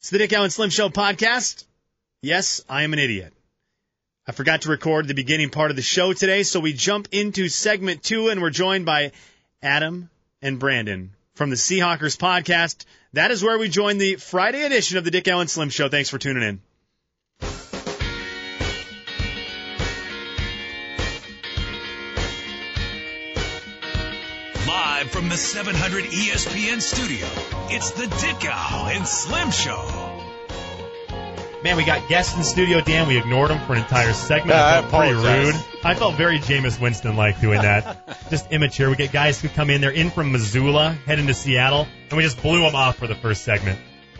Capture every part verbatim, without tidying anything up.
It's the Dick Allen Slim Show podcast. Yes, I am an idiot. I forgot to record the beginning part of the show today, so we jump into segment two, and we're joined by Adam and Brandon from the Seahawkers podcast. That is where we join the Friday edition of the Dick Allen Slim Show. Thanks for tuning in. Live from the seven hundred E S P N studio, it's the Dick Allen Slim Show. Man, we got guests in the studio, Dan. We ignored them for an entire segment. Yeah, I felt I pretty apologize. rude. I felt very Jameis Winston-like doing that. Just immature. We get guys who come in. They're in from Missoula, heading to Seattle, and we just blew them off for the first segment.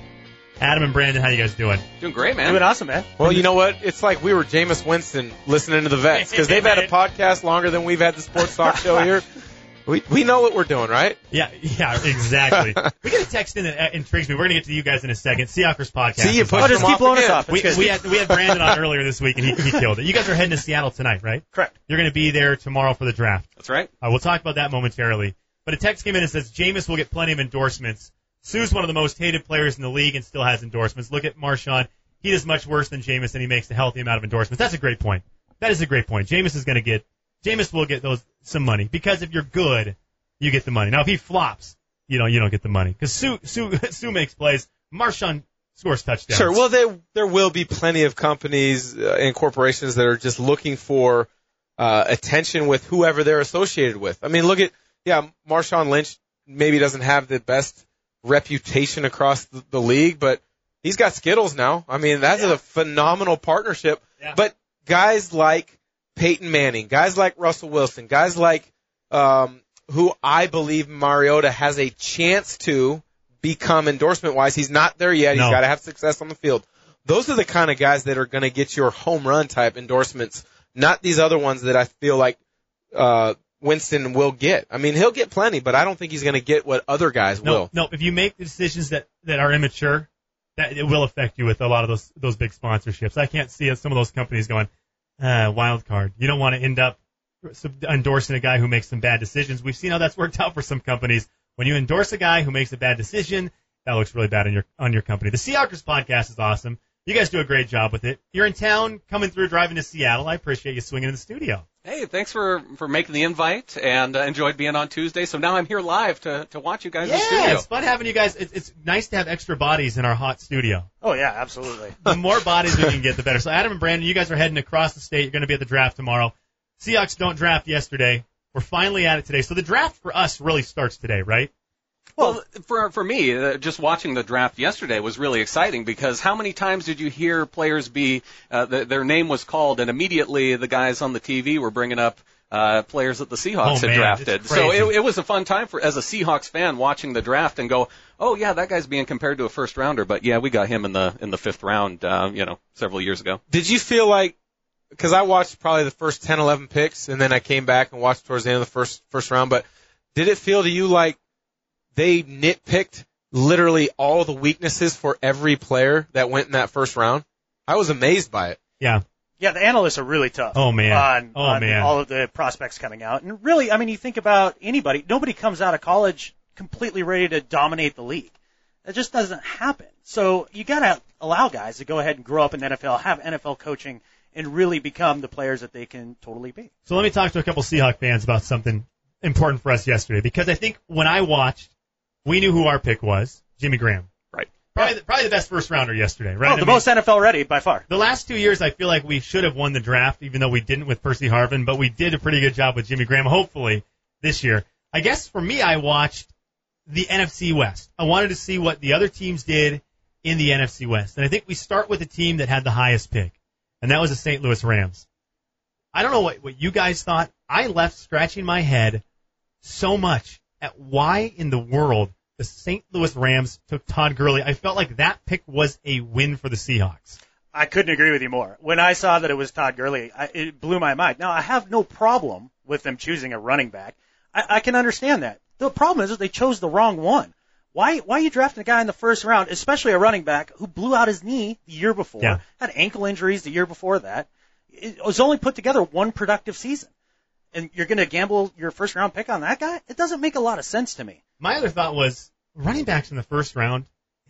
Adam and Brandon, how you guys doing? Doing great, man. Doing awesome, man. Well, you know what? It's like we were Jameis Winston listening to the vets because they've had a podcast longer than we've had the sports talk show here. We we know what we're doing, right? Yeah, yeah, exactly. We get a text in that uh, intrigues me. We're going to get to you guys in a second. Seahawkers podcast. See, you is pushed awesome. Oh, just them keep off blowing us again. off. It's We, good. we, had, we had Brandon on earlier this week, and he, he killed it. You guys are heading to Seattle tonight, right? Correct. You're going to be there tomorrow for the draft. That's right. Uh, we'll talk about that momentarily. But a text came in and says, Jameis will get plenty of endorsements. Sue's one of the most hated players in the league and still has endorsements. Look at Marshawn. He does much worse than Jameis, and he makes a healthy amount of endorsements. That's a great point. That is a great point. Jameis is going to get, Jameis will get those some money because if you're good, you get the money. Now, if he flops, you know, you don't get the money because Sue, Sue, Sue makes plays. Marshawn scores touchdowns. Sure. Well, there there will be plenty of companies uh, and corporations that are just looking for uh, attention with whoever they're associated with. I mean, look at yeah, Marshawn Lynch maybe doesn't have the best reputation across the, the league, but he's got Skittles now. I mean, that's Yeah. a phenomenal partnership. Yeah. But guys like Peyton Manning, guys like Russell Wilson, guys like um, who I believe Mariota has a chance to become endorsement-wise. He's not there yet. No. He's got to have success on the field. Those are the kind of guys that are going to get your home run type endorsements, not these other ones that I feel like uh, Winston will get. I mean, he'll get plenty, but I don't think he's going to get what other guys No, will. no. If you make the decisions that, that are immature, that it will affect you with a lot of those those big sponsorships. I can't see some of those companies going, uh, wild card. You don't want to end up endorsing a guy who makes some bad decisions. We've seen how that's worked out for some companies. When you endorse a guy who makes a bad decision, that looks really bad on your on your company. The Seahawkers podcast is awesome. You guys do a great job with it. You're in town, coming through, driving to Seattle. I appreciate you swinging in the studio. Hey, thanks for, for making the invite, and uh, enjoyed being on Tuesday. So now I'm here live to, to watch you guys in the Yeah, studio. it's fun having you guys. It's, it's nice to have extra bodies in our hot studio. Oh, yeah, absolutely. The more bodies we can get, the better. So Adam and Brandon, you guys are heading across the state. You're going to be at the draft tomorrow. Seahawks don't draft yesterday. We're finally at it today. So the draft for us really starts today, right? Well, for for me, uh, just watching the draft yesterday was really exciting because how many times did you hear players be, uh, the, their name was called, and immediately the guys on the T V were bringing up uh, players that the Seahawks Oh, had man, drafted. it's So crazy. it, it was a fun time for as a Seahawks fan watching the draft and go, oh yeah, that guy's being compared to a first rounder, but yeah, we got him in the in the fifth round, uh, you know, several years ago. Did you feel like, because I watched probably the first ten, eleven picks, and then I came back and watched towards the end of the first first round, but did it feel to you like they nitpicked literally all the weaknesses for every player that went in that first round? I was amazed by it. Yeah. Yeah, the analysts are really tough. Oh, man. On, Oh, on man. all of the prospects coming out. And really, I mean, you think about anybody, nobody comes out of college completely ready to dominate the league. That just doesn't happen. So you got to allow guys to go ahead and grow up in the N F L, have N F L coaching, and really become the players that they can totally be. So let me talk to a couple Seahawk fans about something important for us yesterday, because I think when I watched, we knew who our pick was, Jimmy Graham. Right. Probably, the, probably the best first rounder yesterday, right? Oh, I the mean, most N F L ready by far. the last two years, I feel like we should have won the draft, even though we didn't with Percy Harvin, but we did a pretty good job with Jimmy Graham, hopefully, this year. I guess for me, I watched the N F C West. I wanted to see what the other teams did in the N F C West. And I think we start with the team that had the highest pick, and that was the Saint Louis Rams. I don't know what, what you guys thought. I left scratching my head so much at why in the world the Saint Louis Rams took Todd Gurley. I felt like that pick was a win for the Seahawks. I couldn't agree with you more. When I saw that it was Todd Gurley, I, it blew my mind. Now, I have no problem with them choosing a running back. I, I can understand that. The problem is that they chose the wrong one. Why, why are you drafting a guy in the first round, especially a running back who blew out his knee the year before, Yeah. had ankle injuries the year before that? It was only put together one productive season. And you're going to gamble your first round pick on that guy? It doesn't make a lot of sense to me. My other thought was running backs in the first round,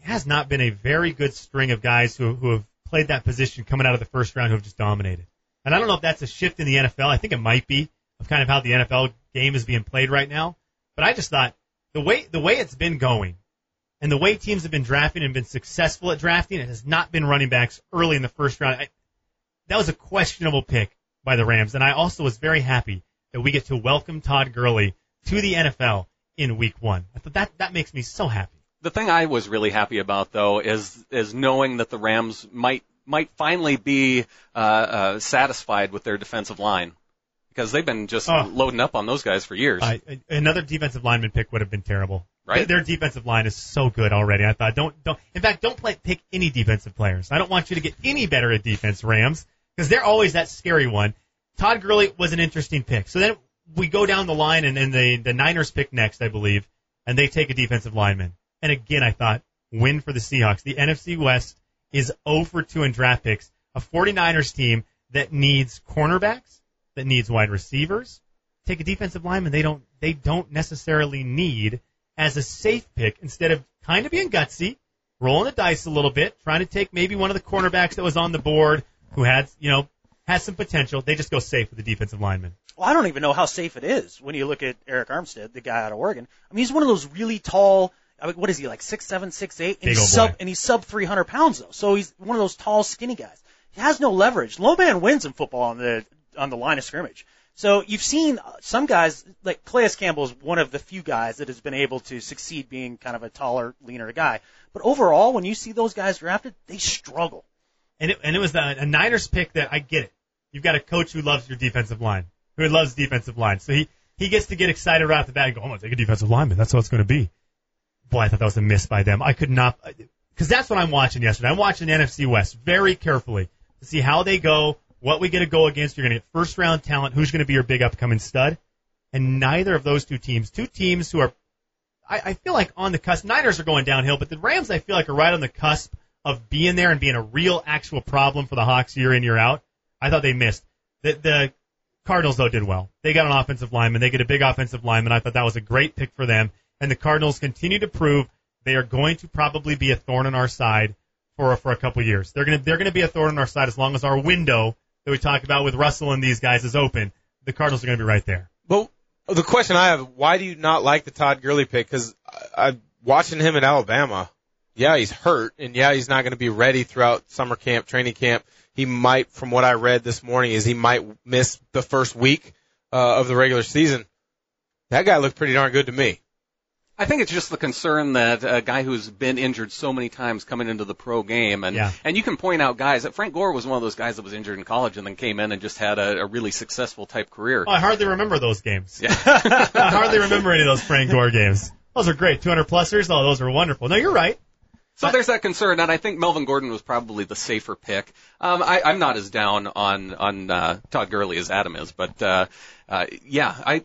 has not been a very good string of guys who who have played that position coming out of the first round who have just dominated. And I don't know if that's a shift in the N F L. I think it might be, of kind of how the N F L game is being played right now. But I just thought the way the way it's been going and the way teams have been drafting and been successful at drafting, it has not been running backs early in the first round. I, that was a questionable pick by the Rams. And I also was very happy that we get to welcome Todd Gurley to the N F L in week one. I thought that, that makes me so happy. The thing I was really happy about, though, is is knowing that the Rams might might finally be uh, uh, satisfied with their defensive line, because they've been just oh. loading up on those guys for years. Uh, another defensive lineman pick would have been terrible. Right? Their defensive line is so good already. I thought, don't don't. In fact, don't play, pick any defensive players. I don't want you to get any better at defense, Rams, because they're always that scary one. Todd Gurley was an interesting pick. So then we go down the line, and then the the Niners pick next, I believe, and they take a defensive lineman. And again, I thought, win for the Seahawks. The N F C West is oh for two in draft picks. A 49ers team that needs cornerbacks, that needs wide receivers. Take a defensive lineman they don't they don't necessarily need as a safe pick, instead of kind of being gutsy, rolling the dice a little bit, trying to take maybe one of the cornerbacks that was on the board who had, you know, has some potential. They just go safe with the defensive lineman. Well, I don't even know how safe it is when you look at Eric Armstead, the guy out of Oregon. I mean, he's one of those really tall, I mean, what is he, like six seven, six eight? And Big he's old sub boy. and he's sub three hundred pounds though. So he's one of those tall, skinny guys. He has no leverage. Low man wins in football on the on the line of scrimmage. So you've seen some guys, like Calais Campbell is one of the few guys that has been able to succeed being kind of a taller, leaner guy. But overall, when you see those guys drafted, they struggle. And it, and it was a, a Niners pick that I get it. You've got a coach who loves your defensive line, who loves defensive line. So he, he gets to get excited right off the bat and go, I'm going to take a defensive lineman. That's what it's going to be. Boy, I thought that was a miss by them. I could not, because that's what I'm watching yesterday. I'm watching the N F C West very carefully to see how they go, what we get to go against. You're going to get first round talent. Who's going to be your big upcoming stud? And neither of those two teams, two teams who are, I, I feel like on the cusp. Niners are going downhill, but the Rams, I feel like, are right on the cusp of being there and being a real actual problem for the Hawks year in, year out. I thought they missed. The, the Cardinals, though, did well. They got an offensive lineman. They get a big offensive lineman. I thought that was a great pick for them. And the Cardinals continue to prove they are going to probably be a thorn in our side for for a couple years. They're going to they're going to be a thorn in our side as long as our window that we talked about with Russell and these guys is open. The Cardinals are going to be right there. Well, the question I have, why do you not like the Todd Gurley pick? Because I'm watching him at Alabama. Yeah, he's hurt, and yeah, he's not going to be ready throughout summer camp, training camp. He might, from what I read this morning, is he might miss the first week uh, of the regular season. That guy looked pretty darn good to me. I think it's just the concern that a guy who's been injured so many times coming into the pro game, and Yeah. and you can point out guys that Frank Gore was one of those guys that was injured in college and then came in and just had a, a really successful type career. Oh, I hardly remember those games. Yeah. I hardly remember any of those Frank Gore games. Those are great. two hundred plusers. Oh, those are wonderful. No, you're right. So there's that concern, and I think Melvin Gordon was probably the safer pick. Um, I, I'm not as down on on uh, Todd Gurley as Adam is, but uh, uh, yeah, I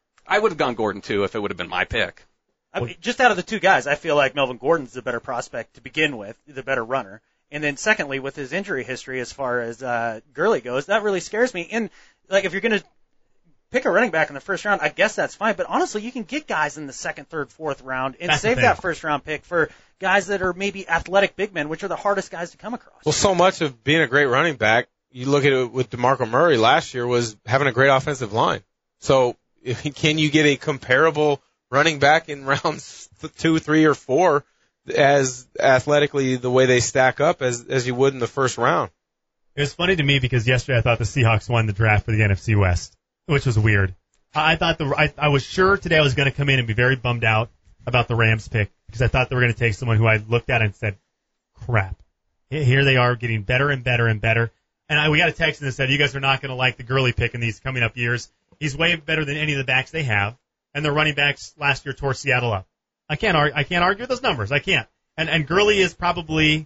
I would have gone Gordon too if it would have been my pick. I mean, just out of the two guys, I feel like Melvin Gordon's the better prospect to begin with, the better runner. And then secondly, with his injury history as far as uh, Gurley goes, that really scares me. And like, if you're going to pick a running back in the first round, I guess that's fine. But honestly, you can get guys in the second, third, fourth round and That's the save thing. that first round pick for guys that are maybe athletic big men, which are the hardest guys to come across. Well, so much of being a great running back, you look at it with DeMarco Murray last year, was having a great offensive line. So if, can you get a comparable running back in rounds two, three, or four as athletically the way they stack up as as you would in the first round? It was funny to me because yesterday I thought the Seahawks won the draft for the N F C West, which was weird. I thought the I, I was sure today I was going to come in and be very bummed out about the Rams pick because I thought they were going to take someone who I looked at and said, crap. Here they are getting better and better and better. And I, we got a text that said, you guys are not going to like the Gurley pick in these coming up years. He's way better than any of the backs they have. And their running backs last year tore Seattle up. I can't argue, I can't argue with those numbers. I can't. And, and Gurley is probably,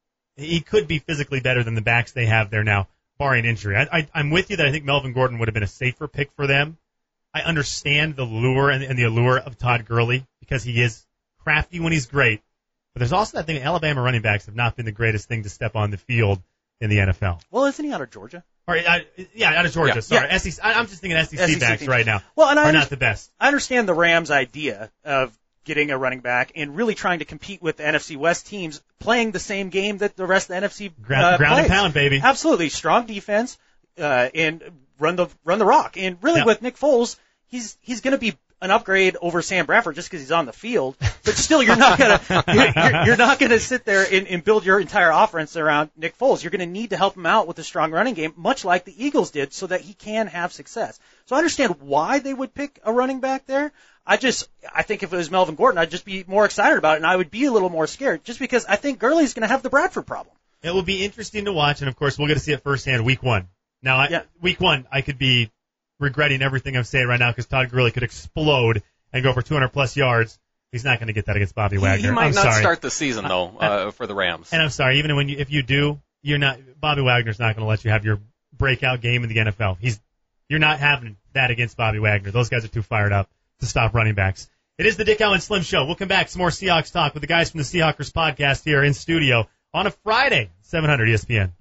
he could be physically better than the backs they have there now, barring injury. I, I, I'm with you that I think Melvin Gordon would have been a safer pick for them. I understand the lure and, and the allure of Todd Gurley because he is crafty when he's great. But there's also that thing, Alabama running backs have not been the greatest thing to step on the field in the N F L. Well, isn't he out of Georgia? Or, uh, yeah, out of Georgia. Yeah. Sorry, Yeah. S E C. I, I'm just thinking S E C, S E C backs teams. right now Well, and I are under- not the best. I understand the Rams' idea of getting a running back and really trying to compete with the N F C West teams playing the same game that the rest of the N F C Ground, uh, ground plays. and pound, baby. Absolutely. Strong defense, uh, and run the, run the rock. And really Yeah. with Nick Foles, he's, he's going to be an upgrade over Sam Bradford just because he's on the field, but still you're not gonna you're, you're, you're not gonna sit there and, and build your entire offense around Nick Foles. You're gonna need to help him out with a strong running game, much like the Eagles did, so that he can have success. So I understand why they would pick a running back there. I just I think if it was Melvin Gordon, I'd just be more excited about it, and I would be a little more scared, just because I think Gurley's gonna have the Bradford problem. It will be interesting to watch, and of course we'll get to see it firsthand week one. Now, I, Yeah. week one, I could be regretting everything I'm saying right now because Todd Gurley could explode and go for two hundred plus yards. He's not going to get that against Bobby He, Wagner. he might I'm not sorry. start the season though uh, for the Rams. And I'm sorry, even when you, if you do, you're not. Bobby Wagner's not going to let you have your breakout game in the N F L. He's you're not having that against Bobby Wagner. Those guys are too fired up to stop running backs. It is the Dick Allen Slim Show. We'll come back, some more Seahawks talk with the guys from the Seahawkers podcast here in studio on a Friday, seven hundred E S P N.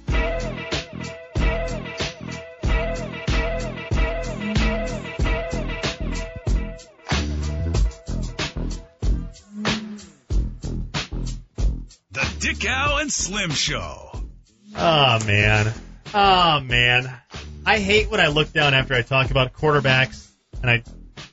The Dick Allen Slim Show. Oh, man. Oh, man. I hate when I look down after I talk about quarterbacks, and I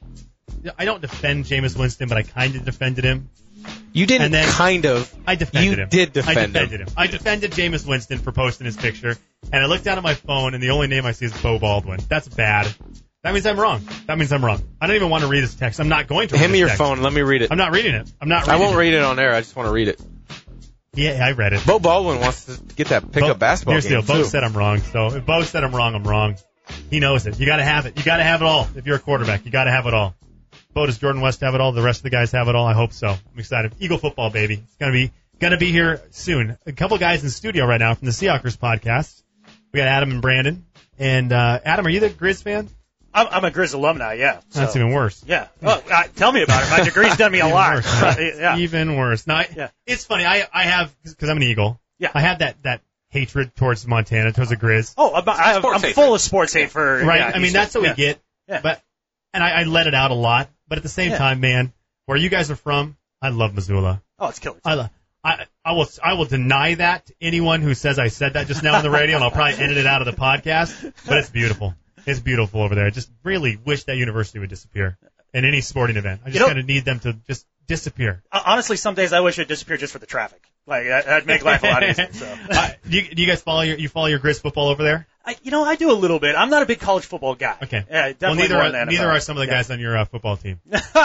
I don't defend Jameis Winston, but I kind of defended him. You didn't And then- kind of. I defended You him. did defend I him. defended him. I defended Jameis Winston for posting his picture, and I looked down at my phone, and the only name I see is Bo Baldwin. That's bad. That means I'm wrong. That means I'm wrong. I don't even want to read his text. I'm not going to read Hand me his your text. phone. Let me read it. I'm not reading it. I'm not I reading won't it. read it on air. I just want to read it. Yeah, I read it. Bo Baldwin wants to get that pickup Bo- basketball Here's the game, deal. Bo too. said I'm wrong. So if Bo said I'm wrong, I'm wrong. He knows it. You got to have it. You got to have it all. If you're a quarterback, you got to have it all. Bo, does Jordan West have it all? The rest of the guys have it all? I hope so. I'm excited. Eagle football, baby. It's gonna be gonna be here soon. A couple guys in studio right now from the Seahawkers podcast. We got Adam and Brandon. And uh, Adam, are you the Grizz fan? I'm, I'm a Grizz alumni, yeah. So, That's even worse. yeah. Oh, uh, tell me about it. My degree's done me a Even lot. worse, huh? yeah. Even worse. Now, I, Yeah. it's funny. I I have because I'm an Eagle. Yeah. I have that that hatred towards Montana, towards the Grizz. Oh, I'm, I, Sports I'm hate. full of sports hate for Right. yeah, I mean, Eastern. that's what yeah. we get. Yeah. But and I, I let it out a lot. But at the same Yeah. time, man, where you guys are from, I love Missoula. Oh, it's killer. I, lo- I I will I will deny that to anyone who says I said that just now on the radio, and I'll probably edit it out of the podcast. But it's beautiful. It's beautiful over there. I just really wish that university would disappear in any sporting event. I just You know- kind of need them to just disappear. Uh, Honestly, some days I wish it disappeared just for the traffic. Like that, that'd make life a lot easier. So. uh, do, you, do you guys follow your you follow your Grizz football over there? I, you know, I do a little bit. I'm not a big college football guy. Okay. Yeah, Well, definitely neither more are, in the N F L. neither are some of the Yeah. guys on your uh, football team.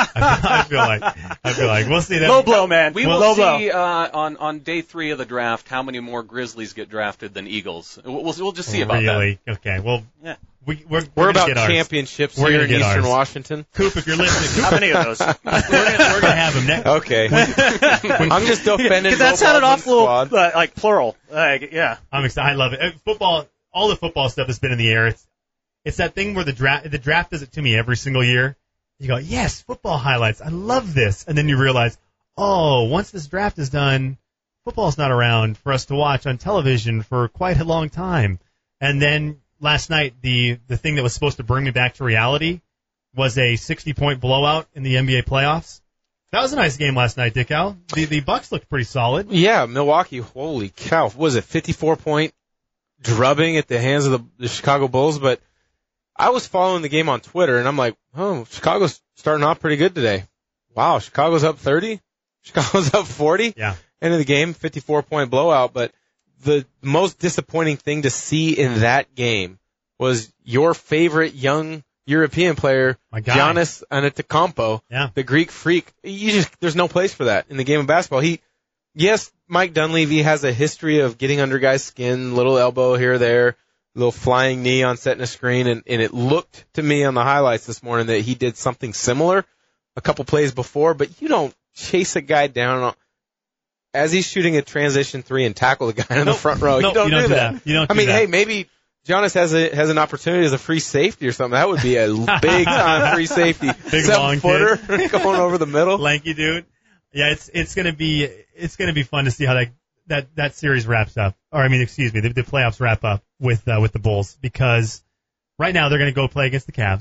I feel like I feel like we'll see that. Low blow, man. We Low will blow. see uh, on on day three of the draft how many more Grizzlies get drafted than Eagles. We'll we'll, we'll just see about that. Really? Okay. Well, Yeah. we we're, We're gonna about get ours. championships We're here gonna in get Eastern ours. Washington. Coop, if you're listening, How Coop, many of those? we're gonna, we're gonna have him next. Okay. I'm just defending Because that Bo sounded Baldwin's awful, squad. uh, like plural. Like, yeah. I'm excited. I love it. Uh, Football, all the football stuff that's been in the air. It's it's that thing where the draft the draft does it to me every single year. You go, yes, football highlights. I love this, and then you realize, oh, once this draft is done, football's not around for us to watch on television for quite a long time. And then last night, the the thing that was supposed to bring me back to reality was a sixty point blowout in the N B A playoffs. That was a nice game last night, Dick Al. The the Bucks looked pretty solid. Yeah, Milwaukee, holy cow. What was it, fifty-four point drubbing at the hands of the, the Chicago Bulls? But I was following the game on Twitter, and I'm like, oh, Chicago's starting off pretty good today. Wow, Chicago's up thirty? Chicago's up forty? Yeah. End of the game, fifty-four point blowout. But the most disappointing thing to see in that game was your favorite young European player, My guy. Giannis Antetokounmpo, Yeah. the Greek freak. You just, there's no place for that in the game of basketball. He, yes, Mike Dunleavy has a history of getting under guys' skin, little elbow here or there, little flying knee on setting a screen, and, and it looked to me on the highlights this morning that he did something similar a couple plays before, but you don't chase a guy down on, as he's shooting a transition three and tackle the guy in the Nope. front row. Nope, you don't, you don't do, do that. that. You don't I do mean, that. hey, maybe Giannis has a has an opportunity as a free safety or something. That would be a big time free safety. Big Seven long footer going over the middle. Lanky dude. Yeah, it's it's gonna be it's gonna be fun to see how that that, that series wraps up. Or I mean, excuse me, the, the playoffs wrap up with uh, with the Bulls, because right now they're gonna go play against the Cavs.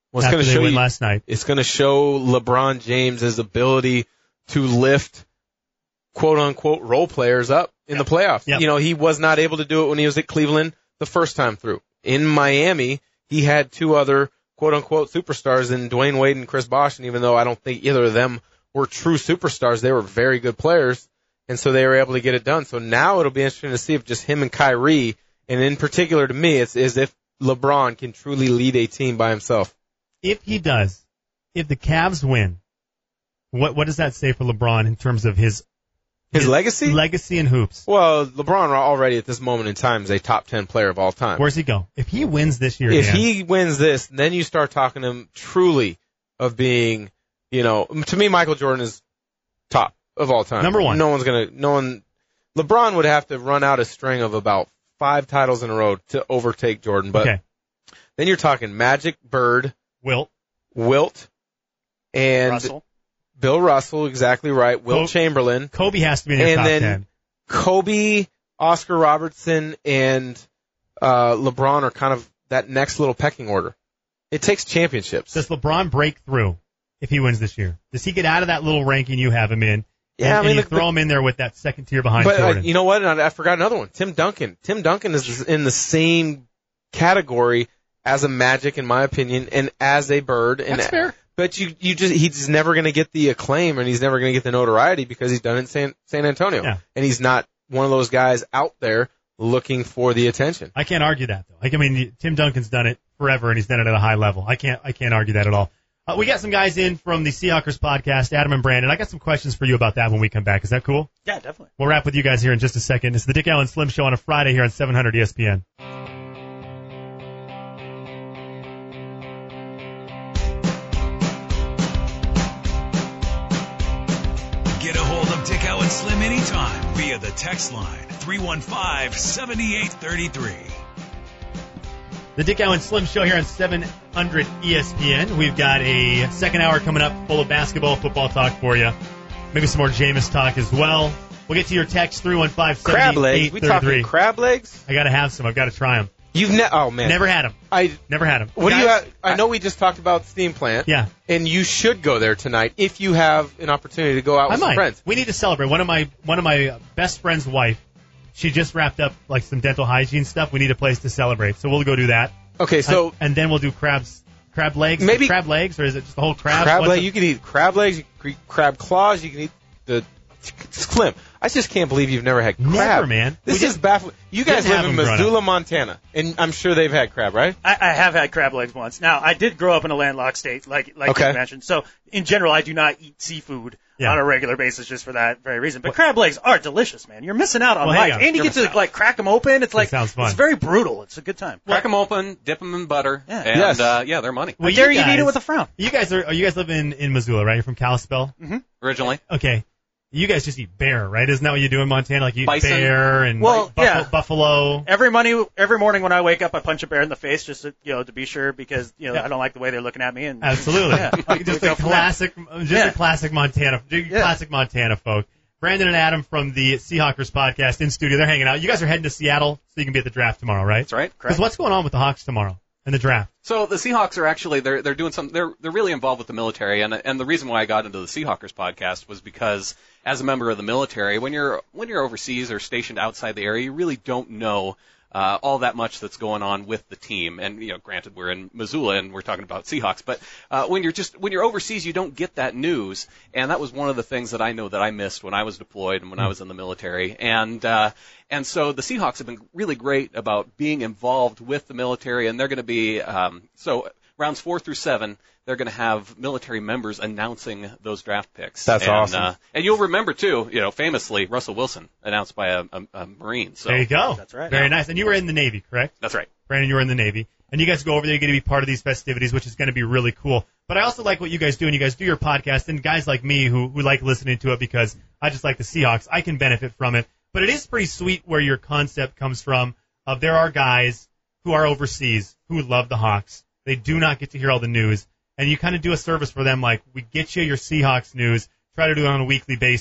Well, it's after going to they show win you, last night. It's going to show LeBron James' ability to lift quote unquote role players up in the playoffs. Yep. You know, he was not able to do it when he was at Cleveland the first time through. In Miami, he had two other quote unquote superstars in Dwayne Wade and Chris Bosh, and even though I don't think either of them were true superstars, they were very good players, and so they were able to get it done. So now it'll be interesting to see if just him and Kyrie, and in particular to me, it's is if LeBron can truly lead a team by himself. If he does, if the Cavs win, what what does that say for LeBron in terms of his His legacy? legacy in hoops? Well, LeBron already at this moment in time is a top ten player of all time. Where's he go? If he wins this year, If Dan, he wins this, then you start talking to him truly of being, you know, to me, Michael Jordan is top of all time. Number one. No one's gonna, no one, LeBron would have to run out a string of about five titles in a row to overtake Jordan. But okay, then you're talking Magic, Bird, Wilt, Wilt, and Russell. Bill Russell, exactly right, Wilt Kobe- Chamberlain, Kobe has to be in your and top then ten. Kobe, Oscar Robertson, and uh, LeBron are kind of that next little pecking order. It takes championships. Does LeBron break through if he wins this year? Does he get out of that little ranking you have him in? Yeah, and, I mean, and you the- throw him in there with that second tier behind But uh, Jordan. you know what? And I, I forgot another one. Tim Duncan. Tim Duncan is in the same category as a Magic, in my opinion, and as a Bird. And, That's fair. But you, you just he's never going to get the acclaim, and he's never going to get the notoriety because he's done it in San, San Antonio, Yeah. and he's not one of those guys out there looking for the attention. I can't argue that though. Like, I mean, Tim Duncan's done it forever, and he's done it at a high level. I can't, I can't argue that at all. Uh, we got some guys in from the Seahawkers podcast, Adam and Brandon. I got some questions for you about that when we come back. Is that cool? Yeah, definitely. We'll wrap with you guys here in just a second. It's the Dick Allen Slim Show on a Friday here on seven hundred E S P N. Get a hold of Dick Allen Slim anytime via the text line three one five, seven eight three three. The Dick Allen Slim Show here on seven hundred E S P N. We've got a second hour coming up full of basketball, football talk for you. Maybe some more Jameis talk as well. We'll get to your text, three one five, seven Crab eight legs. We three talking three. crab legs? I got to have some. I've got to try them. You've ne- oh man, Never had them. I. Never had them. What do you? Have? I know we just talked about steam plant. Yeah. And you should go there tonight if you have an opportunity to go out I with some might. friends. We need to celebrate. One of my one of my best friend's wife, she just wrapped up like some dental hygiene stuff. We need a place to celebrate, so we'll go do that. Okay, so and, and then we'll do crabs, crab legs. Maybe- crab legs, or is it just the whole crab? crab What's leg. the- You can eat crab legs. You can eat crab claws. You can eat the Slim. I just can't believe you've never had crab. Never, man. This We is just baffling. You guys didn't live have in them growing Missoula, Montana, and I'm sure they've had crab, right? I, I have had crab legs once. Now, I did grow up in a landlocked state, like like Okay. you mentioned. So, in general, I do not eat seafood Yeah. on a regular basis just for that very reason. But crab legs are delicious, man. You're missing out on Well, hang life. on. And you get to like crack them open. It's like sounds fun. it's very brutal. It's a good time. Crack them open, dip them in butter, Yeah. and Yes. uh, yeah, they're money. Well, I dare you you to eat guys- it with a frown. You guys are. You guys live in in Missoula, right? You're from Kalispell. Originally, Okay. You guys just eat bear, right? Isn't that what you do in Montana? Like you eat Bison. bear and Well, like, buffalo, yeah. buffalo. Every morning, every morning when I wake up, I punch a bear in the face just to, you know, to be sure because you know Yeah. I don't like the way they're looking at me. And Absolutely. Yeah. Just We a go from there. classic, just Yeah. a classic Montana, classic Montana folk. Brandon and Adam from the Seahawkers podcast in studio. They're hanging out. You guys are heading to Seattle so you can be at the draft tomorrow, right? that's right. Because what's going on with the Hawks tomorrow in the draft? So the Seahawks are actually they're they're doing some they're they're really involved with the military, and and the reason why I got into the Seahawkers podcast was because as a member of the military, when you're when you're overseas or stationed outside the area, you really don't know uh, all that much that's going on with the team. And you know, granted, we're in Missoula and we're talking about Seahawks, but uh, when you're just when you're overseas, you don't get that news, and that was one of the things that I know that I missed when I was deployed and when I was in the military, and. Uh, And so the Seahawks have been really great about being involved with the military, and they're going to be um, so rounds four through seven. They're going to have military members announcing those draft picks. That's and, awesome. Uh, and you'll remember too, you know, famously Russell Wilson announced by a, a, a Marine. So There you go. That's right. Very nice. And you were in the Navy, correct? that's right. Brandon, you were in the Navy. And you guys go over there, you get to be part of these festivities, which is going to be really cool. But I also like what you guys do, and you guys do your podcast, and guys like me who, who like listening to it because I just like the Seahawks, I can benefit from it. But it is pretty sweet where your concept comes from of there are guys who are overseas who love the Hawks. They do not get to hear all the news. And you kind of do a service for them, like we get you your Seahawks news, try to do it on a weekly basis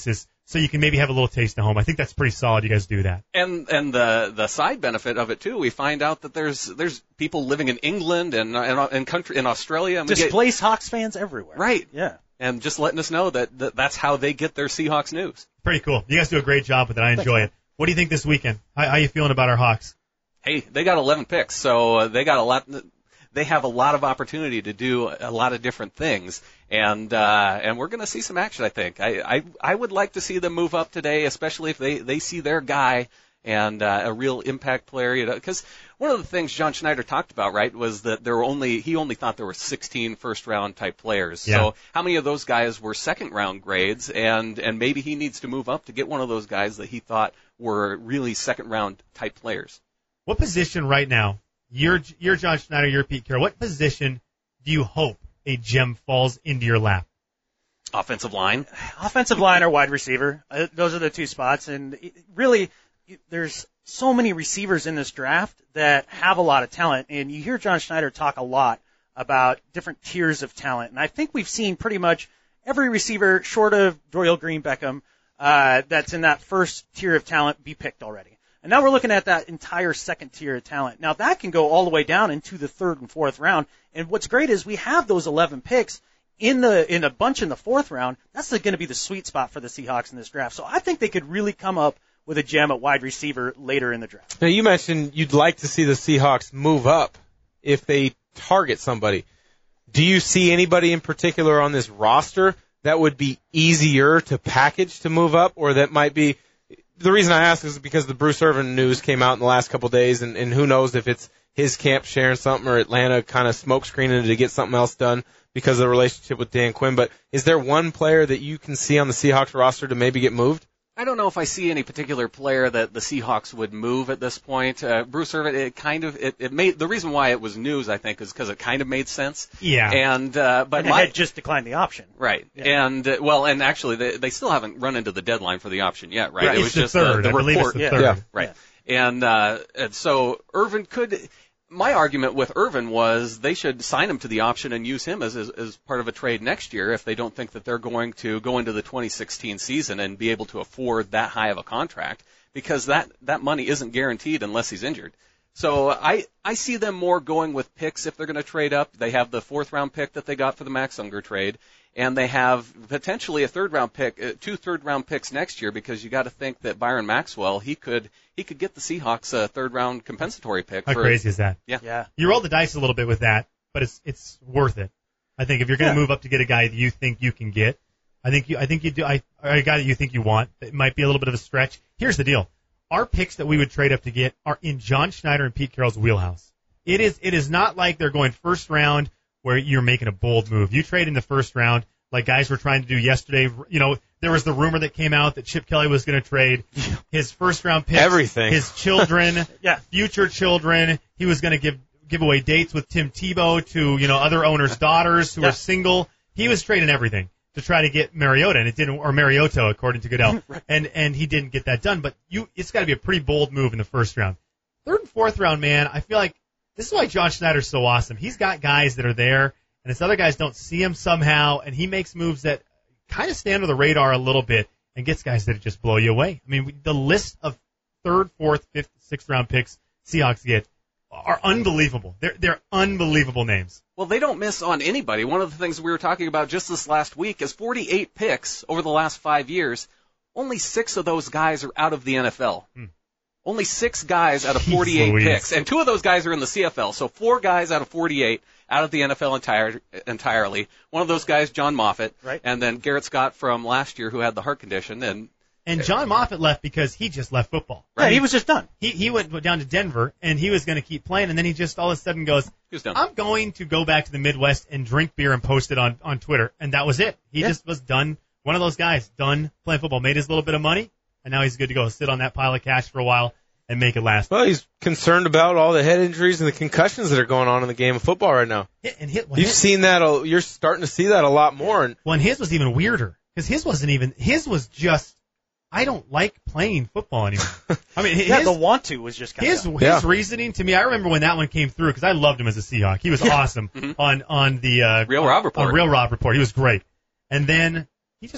so you can maybe have a little taste at home. I think that's pretty solid. You guys do that. And and the the side benefit of it too, we find out that there's there's people living in England and and in country in Australia. And we Displaced Hawks fans everywhere. get, right. Yeah. And just letting us know that, that that's how they get their Seahawks news. Pretty cool. You guys do a great job with it. I enjoy it. What do you think this weekend? How, how you feeling about our Hawks? Hey, they got eleven picks, so uh, they got a lot. They have a lot of opportunity to do a lot of different things, and uh, and we're going to see some action. I think. I, I I would like to see them move up today, especially if they they see their guy and uh, a real impact player. You know, because one of the things John Schneider talked about, right, was that there were only he only thought there were sixteen first round type players. Yeah. So how many of those guys were second round grades, and and maybe he needs to move up to get one of those guys that he thought were really second round type players. What position right now? You're, you're John Schneider, you're Pete Carroll. What position do you hope a gem falls into your lap? Offensive line. Offensive line or wide receiver. Uh, those are the two spots. And it, really, there's so many receivers in this draft that have a lot of talent. And you hear John Schneider talk a lot about different tiers of talent. And I think we've seen pretty much every receiver short of Dorial Green Beckham uh, that's in that first tier of talent be picked already. And now we're looking at that entire second tier of talent. Now that can go all the way down into the third and fourth round. And what's great is we have those eleven picks in the in a bunch in the fourth round. That's going to be the sweet spot for the Seahawks in this draft. So I think they could really come up with a gem at wide receiver later in the draft. Now you mentioned you'd like to see the Seahawks move up if they target somebody. Do you see anybody in particular on this roster that would be easier to package to move up, or that might be? The reason I ask is because the Bruce Irvin news came out in the last couple of days, and, and who knows if it's his camp sharing something or Atlanta kind of smoke screening to get something else done because of the relationship with Dan Quinn. But is there one player that you can see on the Seahawks roster to maybe get moved? I don't know if I see any particular player that the Seahawks would move at this point. Uh, Bruce Irvin, it kind of, it, it made, the reason why it was news, I think, is because it kind of made sense. Yeah. And, uh, but and my, had just declined the option. Right. Yeah. And, uh, well, and actually, they, they still haven't run into the deadline for the option yet, right? Right. It It's was the just third. the, the I believe it's report. the Yeah. third. Yeah. Right. And, uh, and so Irvin could, my argument with Irvin was they should sign him to the option and use him as, as as part of a trade next year if they don't think that they're going to go into the twenty sixteen season and be able to afford that high of a contract, because that, that money isn't guaranteed unless he's injured. So I, I see them more going with picks if they're going to trade up. They have the fourth round pick that they got for the Max Unger trade, and they have potentially a third round pick, uh, two third round picks next year, because you got to think that Byron Maxwell, he could he could get the Seahawks a third round compensatory pick. How for, crazy is that? Yeah. Yeah. You roll the dice a little bit with that, but it's it's worth it. I think if you're going to Yeah. move up to get a guy that you think you can get, I think you I think you do I or a guy that you think you want. It might be a little bit of a stretch. Here's the deal. Our picks that we would trade up to get are in John Schneider and Pete Carroll's wheelhouse. It is it is not like they're going first round where you're making a bold move. You trade in the first round like guys were trying to do yesterday. You know, there was the rumor that came out that Chip Kelly was going to trade his first round picks, Everything. his children, Yeah. future children. He was going to give give away dates with Tim Tebow to, you know, other owners' daughters who Yeah. are single. He was trading everything to try to get Mariota, and it didn't, or Mariota, according to Goodell, Right. and and he didn't get that done. But you, it's got to be a pretty bold move in the first round. Third and fourth round, man, I feel like this is why John Schneider's so awesome. He's got guys that are there, and his other guys don't see him somehow, and he makes moves that kind of stay under the radar a little bit and gets guys that just blow you away. I mean, we, the list of third, fourth, fifth, sixth round picks Seahawks get are unbelievable. They're they're unbelievable names. Well, they don't miss on anybody. One of the things we were talking about just this last week is forty-eight picks over the last five years. Only six of those guys are out of the N F L. Hmm. Only six guys out of Jeez forty-eight Louise. picks. And two of those guys are in the C F L. So four guys out of forty-eight out of the N F L entire, entirely. One of those guys, John Moffitt. Right. And then Garrett Scott from last year who had the heart condition. And And John Moffitt left because he just left football. Yeah, he was just done. He he went down to Denver, and he was going to keep playing, and then he just all of a sudden goes, he was done. I'm going to go back to the Midwest and drink beer and post it on, on Twitter. And that was it. He Yeah. just was done. One of those guys, done playing football, made his little bit of money, and now he's good to go. Sit on that pile of cash for a while and make it last. Well, he's concerned about all the head injuries and the concussions that are going on in the game of football right now. Hit, and hit, well, You've his, seen that. a- You're starting to see that a lot more. And well, and his was even weirder, because his wasn't even, his was just, I don't like playing football anymore. I mean, his, Yeah, the want to was just kind His of. his Yeah. reasoning to me, I remember when that one came through because I loved him as a Seahawk. He was awesome on on the uh, Real Rob Report. On Real Rob Report, he was great. And then he just,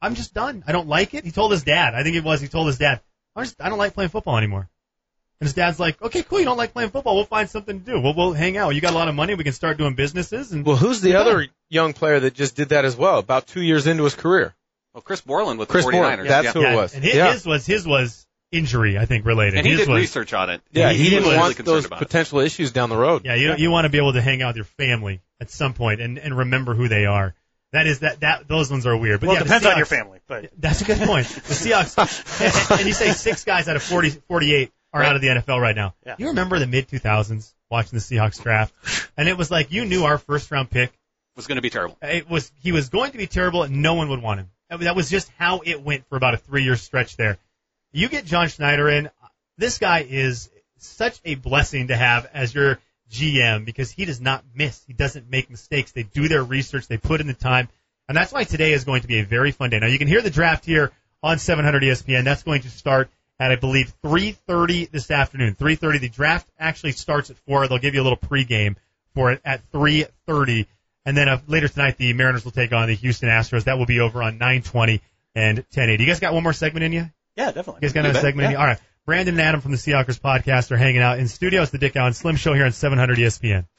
I'm just done. I don't like it. He told his dad. I think it was. He told his dad, I just I don't like playing football anymore. And his dad's like, okay, cool. You don't like playing football. We'll find something to do. We'll we'll hang out. You got a lot of money. We can start doing businesses. And Well, who's the Yeah. other young player that just did that as well? About two years into his career. Well, Chris Borland with Chris the Borland. forty-niners. That's yeah. who it yeah, was. And his, Yeah. his was his was injury, I think, related. And he his did was, research on it. Yeah, He- he, he didn't was want really concerned those about it. potential issues down the road. Yeah, you you want to be able to hang out with your family at some point and, and remember who they are. That is that that those ones are weird. But Well, yeah, it the depends on your Seahawks- family, but That's a good point. The Seahawks, and, and you say six guys out of forty, forty-eight are out of the N F L right now. Yeah. You remember the mid two thousands watching the Seahawks draft, and it was like you knew our first round pick. Was going to be terrible. It was he was going to be terrible, and no one would want him. That was- That was just how it went for about a three year stretch there. You get John Schneider in. This guy is such a blessing to have as your G M because he does not miss. He doesn't make mistakes. They do their research. They put in the time. And that's why today is going to be a very fun day. Now, you can hear the draft here on seven hundred E S P N. That's going to start at, I believe, three thirty this afternoon. three thirty. The draft actually starts at four. They'll give you a little pregame for it at three thirty. And then uh, later tonight, the Mariners will take on the Houston Astros. That will be over on nine twenty and ten eighty. You guys got one more segment in you? yeah, definitely. You guys got another segment in you? All right. Brandon and Adam from the Seahawkers podcast are hanging out in studio. It's the Dick Allen Slim Show here on seven hundred E S P N.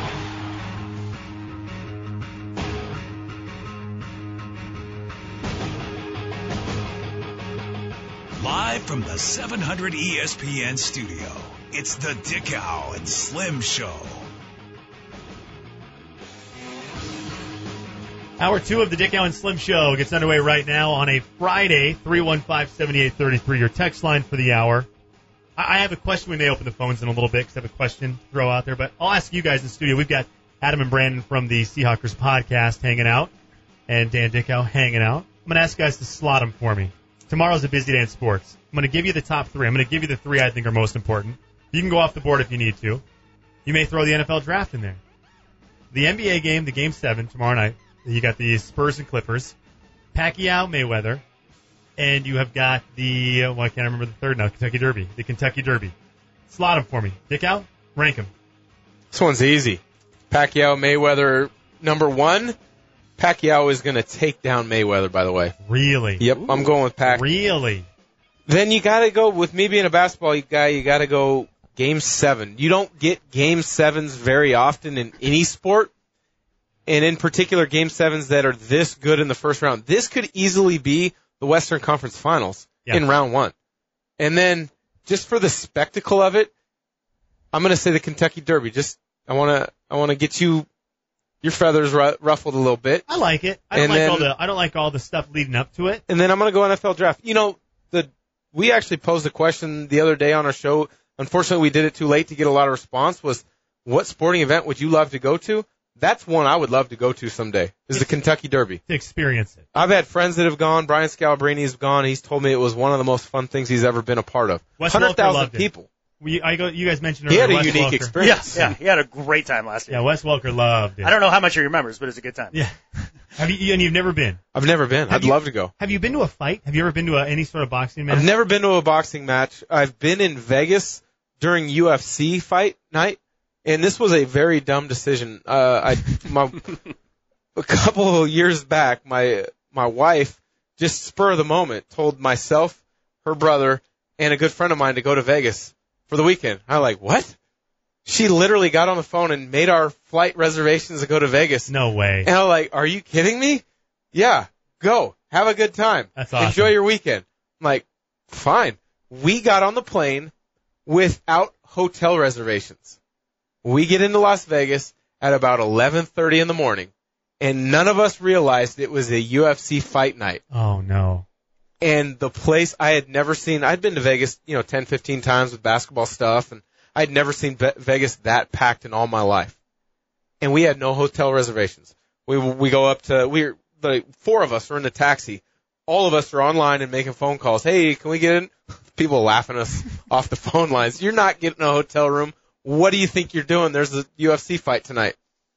Live from the seven hundred E S P N studio, it's the Dick Allen Slim Show. Hour two of the Dick Allen Slim Show gets underway right now on a Friday, three one five, seven eight three three, your text line for the hour. I I have a question. We may open the phones in a little bit because I have a question to throw out there, but I'll ask you guys in the studio. We've got Adam and Brandon from the Seahawkers podcast hanging out and Dan Dickow hanging out. I'm going to ask you guys to slot them for me. Tomorrow's a busy day in sports. I'm going to give you the top three. I'm going to give you the three I think are most important. You can go off the board if you need to. You may throw the N F L draft in there. The N B A game, the game seven tomorrow night. You got the Spurs and Clippers, Pacquiao, Mayweather, and you have got the, uh, well, I can't remember the third now, Kentucky Derby, the Kentucky Derby. Slot them for me. Dick out, rank them. This one's easy. Pacquiao, Mayweather, number one. Pacquiao is going to take down Mayweather, by the way. Really? Yep, I'm going with Pac. Really? Then you got to go, with me being a basketball guy, you got to go game seven. You don't get game sevens very often in any sport, and in particular game sevens that are this good in the first round. This could easily be the Western Conference Finals Yeah. in round one. And then just for the spectacle of it, I'm going to say the Kentucky Derby. Just I want to I want to get you your feathers ru- ruffled a little bit. I like it. I don't And like then- all the I don't like all the stuff leading up to it. And then I'm going to go N F L draft. You know, the we actually posed a question the other day on our show. Unfortunately, we did it too late to get a lot of response. Was what sporting event would you love to go to? That's one I would love to go to someday. Is the Kentucky Derby. To experience it. I've had friends that have gone. Brian Scalabrini's gone. He's told me it was one of the most fun things he's ever been a part of. Wes Hundred Welker thousand loved it. people. We, I go, you guys mentioned He earlier had a Wes unique Welker. experience. Yeah, he had a great time last year. Yeah, Wes Welker loved it. I don't know how much he remembers, but it's a good time. Yeah. Have you? And you've never been? I've never been. Have I'd you- love to go. Have you been to a fight? Have you ever been to a, any sort of boxing match? I've never been to a boxing match. I've been in Vegas during U F C fight night, and this was a very dumb decision. Uh, I my a couple of years back, my my wife just spur of the moment told myself, her brother, and a good friend of mine to go to Vegas for the weekend. I'm like, what? She literally got on the phone and made our flight reservations to go to Vegas. No way. And I'm like, are you kidding me? Yeah, go. Have a good time. That's awesome. Enjoy your weekend. I'm like, fine. We got on the plane without hotel reservations. We get into Las Vegas at about eleven thirty in the morning, and none of us realized it was a U F C fight night. Oh, no. And the place I had never seen, I'd been to Vegas, you know, ten, fifteen times with basketball stuff, and I'd never seen Ve- Vegas that packed in all my life. And we had no hotel reservations. We we go up to, we're, the four of us are in the taxi. All of us are online and making phone calls. Hey, can we get in? People laughing us off the phone lines. You're not getting a hotel room. What do you think you're doing? There's a U F C fight tonight.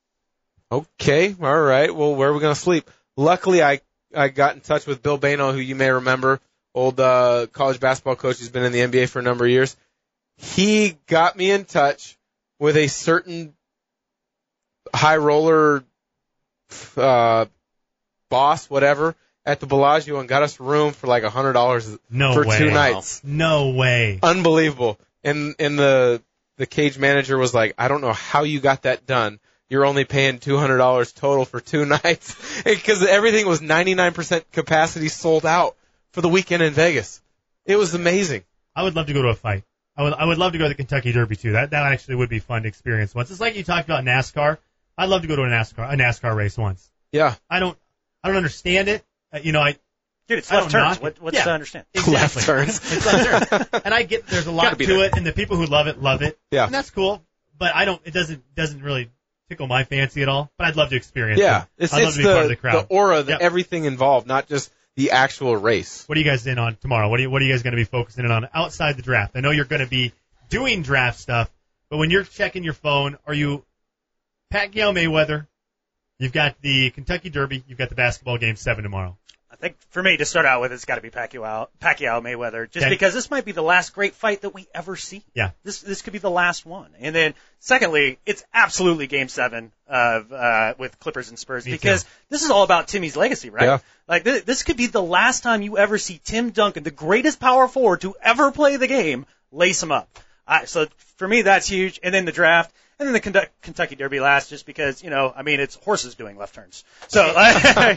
Okay, all right. Well, where are we going to sleep? Luckily, I I got in touch with Bill Bano, who you may remember, old uh, college basketball coach who's been in the N B A for a number of years. He got me in touch with a certain high roller uh, boss, whatever, at the Bellagio and got us a room for like a hundred dollars No for way. two Wow. nights. No way. Unbelievable. And and the the cage manager was like, I don't know how you got that done. You're only paying two hundred dollars total for two nights because everything was ninety-nine percent capacity sold out for the weekend in Vegas. It was amazing. I would love to go to a fight. I would I would love to go to the Kentucky Derby too. That that actually would be fun to experience once. It's like you talked about NASCAR. I'd love to go to a NASCAR a NASCAR race once. Yeah. I don't I don't understand it. Uh, you know, I Dude, it's I left don't turns. knock it. What, what's Yeah. to understand? exactly. Left turns. It's left turns. And I get there's a lot Gotta be to there. it, and the people who love it love it. Yeah. And that's cool. But I don't. It doesn't doesn't really tickle my fancy at all. But I'd love to experience Yeah. it. It's, I'd love it's to be part of the, the crowd. the aura, the Yep. everything involved, not just the actual race. What are you guys in on tomorrow? What are you, what are you guys going to be focusing in on outside the draft? I know you're going to be doing draft stuff, but when you're checking your phone, are you Pacquiao Mayweather? You've got the Kentucky Derby. You've got the basketball game seven tomorrow. I think for me to start out with, it's got to be Pacquiao, Pacquiao Mayweather, just Okay. because this might be the last great fight that we ever see. Yeah. This this could be the last one. And then secondly, it's absolutely Game Seven of uh, with Clippers and Spurs Me because too. this is all about Timmy's legacy, right? Yeah. Like th- this could be the last time you ever see Tim Duncan, the greatest power forward to ever play the game, lace him up. Uh, so for me, that's huge. And then the draft. And then the Kentucky, Kentucky Derby last, just because, you know, I mean, it's horses doing left turns. So, I,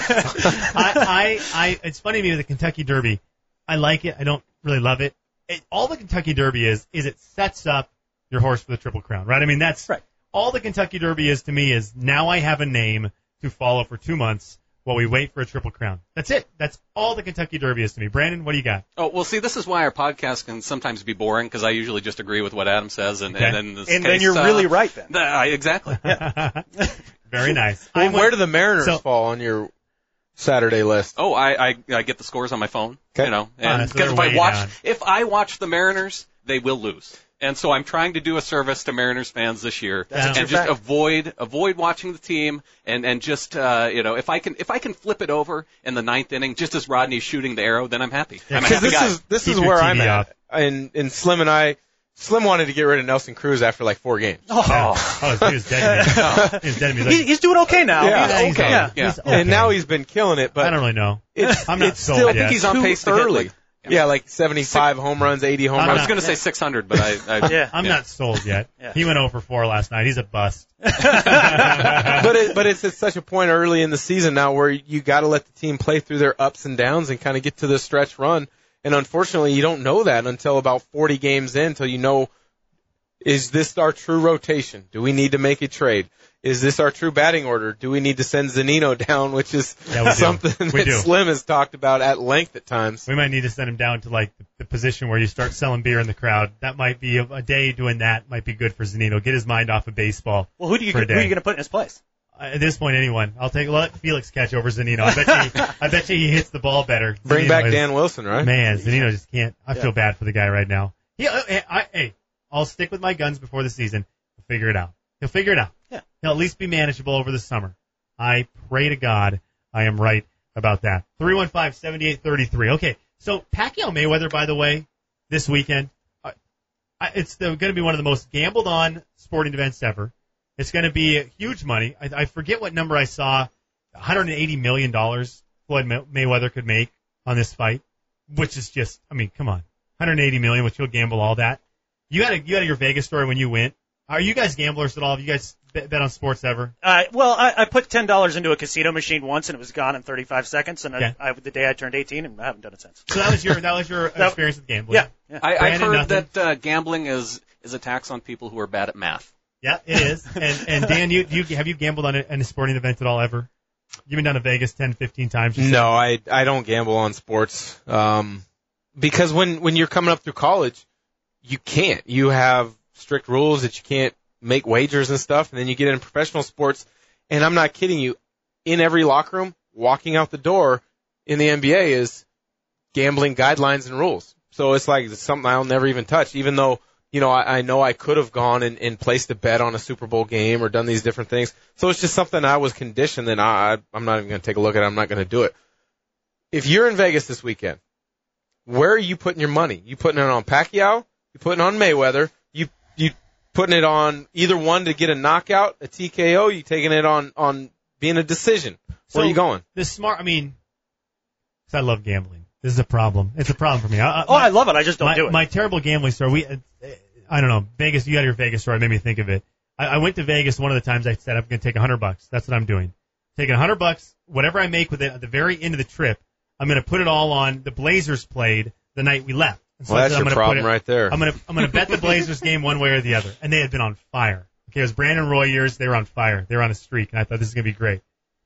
I, I, it's funny to me with the Kentucky Derby. I like it. I don't really love it. it. All the Kentucky Derby is, is it sets up your horse for the Triple Crown, right? I mean, that's Right. all the Kentucky Derby is to me is now I have a name to follow for two months while we wait for a Triple Crown. That's it. That's all the Kentucky Derby is to me. Brandon, what do you got? Oh, well, see, this is why our podcast can sometimes be boring because I usually just agree with what Adam says, and, Okay. and then in this and case, then you're uh, really right then. th- I, exactly. Very nice. Well, I'm where with- do the Mariners so- fall on your Saturday list? Oh, I, I I get the scores on my phone. Okay. You know, Oh, and so because they're if I way watch down. if I watch the Mariners, they will lose. And so I'm trying to do a service to Mariners fans this year That's a and true just fact. avoid avoid watching the team and and just uh, you know if I can if I can flip it over in the ninth inning just as Rodney's shooting the arrow, then I'm happy. Yeah, I'm a Because happy this guy. is this Keep is your where T I'm V at. off. And and Slim and I, Slim wanted to get rid of Nelson Cruz after like four games. Oh, oh, he was dead to me. He was dead to me. Like, He, he's doing okay now. Yeah. He's he's okay. all- Yeah. Yeah. he's And okay. now he's been killing it, but I don't really know. it's, I'm not it's sold still yet. I think he's on too pace to hit, early. like- yeah, like seventy-five home runs, eighty home I'm I runs. was going to say six hundred, but I, I Yeah. I'm yeah. not sold yet. Yeah. He went oh for four last night. He's a bust. but it, but it's at such a point early in the season now where you got to let the team play through their ups and downs and kind of get to the stretch run. And unfortunately, you don't know that until about forty games in, until you know, is this our true rotation? Do we need to make a trade? Is this our true batting order? Do we need to send Zanino down, which is Yeah, we do. something We that do. Slim has talked about at length at times? We might need to send him down to like the, the position where you start selling beer in the crowd. That might be a, a day doing that might be good for Zanino. Get his mind off of baseball. Well, who do you For a who are day. you going to put in his place? Uh, at this point, anyone. I'll take let Felix catch over Zanino. I bet you, I bet you he hits the ball better. Bring Zanino back is- Dan Wilson, right? Man, Zanino just can't. I Yeah. feel bad for the guy right now. He, uh, I, I, hey, I'll stick with my guns before the season. He'll figure it out. He'll figure it out. Yeah. He'll at least be manageable over the summer. I pray to God I am right about that. three one five, seven eight three three. Okay, so Pacquiao Mayweather, by the way, this weekend, uh, I- it's going to be one of the most gambled on sporting events ever. It's going to be huge money. I, I forget what number I saw. one hundred eighty million dollars Floyd May- Mayweather could make on this fight, which is just, I mean, come on. one hundred eighty million dollars, which you'll gamble all that. You had a, you had your Vegas story when you went. Are you guys gamblers at all? Have you guys bet, bet on sports ever? Uh, well, I, I put ten dollars into a casino machine once, and it was gone in thirty-five seconds. And Okay. I, I, the day I turned eighteen, and I haven't done it since. So that was your that was your experience with gambling. Yeah, yeah. I, I've Brandon, heard nothing? that uh, gambling is is a tax on people who are bad at math. Yeah, it is. And and Dan, you, you have you gambled on a, on a sporting event at all ever? You've been down to Vegas ten, fifteen times. you said. No, I I don't gamble on sports. Um, because when when you're coming up through college, you can't. You have strict rules that you can't make wagers and stuff, and then you get in professional sports, and I'm not kidding you, in every locker room, walking out the door in the N B A is gambling guidelines and rules. So it's like it's something I'll never even touch, even though, you know, I, I know I could have gone and, and placed a bet on a Super Bowl game or done these different things. So it's just something I was conditioned that I, I'm not even going to take a look at it. I'm not going to do it. If you're in Vegas this weekend, where are you putting your money? You putting it on Pacquiao? You putting it on Mayweather? You you putting it on either one to get a knockout, a T K O? You taking it on on being a decision? Where So, are you going? The smart, I mean, because I love gambling. This is a problem. It's a problem for me. I, oh, my, I love it. I just don't my, do it. My terrible gambling story. We, uh, I don't know. Vegas. You got your Vegas story. It made me think of it. I, I went to Vegas one of the times. I said I'm going to take a hundred bucks. That's what I'm doing. Taking a hundred bucks. Whatever I make with it at the very end of the trip, I'm going to put it all on. The Blazers played the night we left. And so well, I that's said, your I'm problem put it, right there. I'm going to I'm going to bet the Blazers game one way or the other, and they had been on fire. Okay, it was Brandon Roy years. They were on fire. They were on a streak, and I thought this is going to be great.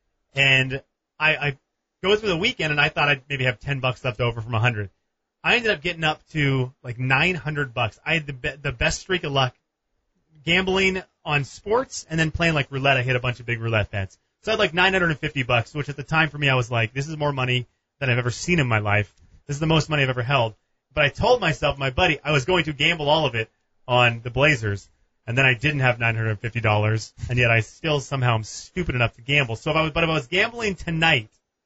And I, I go through the weekend, and I thought I'd maybe have ten bucks left over from a hundred. I ended up getting up to like nine hundred bucks. I had the be- the best streak of luck gambling on sports, and then playing like roulette. I hit a bunch of big roulette bets. So I had like nine hundred fifty bucks, which at the time for me, I was like, this is more money than I've ever seen in my life. This is the most money I've ever held. But I told myself, my buddy, I was going to gamble all of it on the Blazers, and then I didn't have nine hundred fifty dollars, and yet I still somehow am stupid enough to gamble. So if I was, but if I was gambling tonight,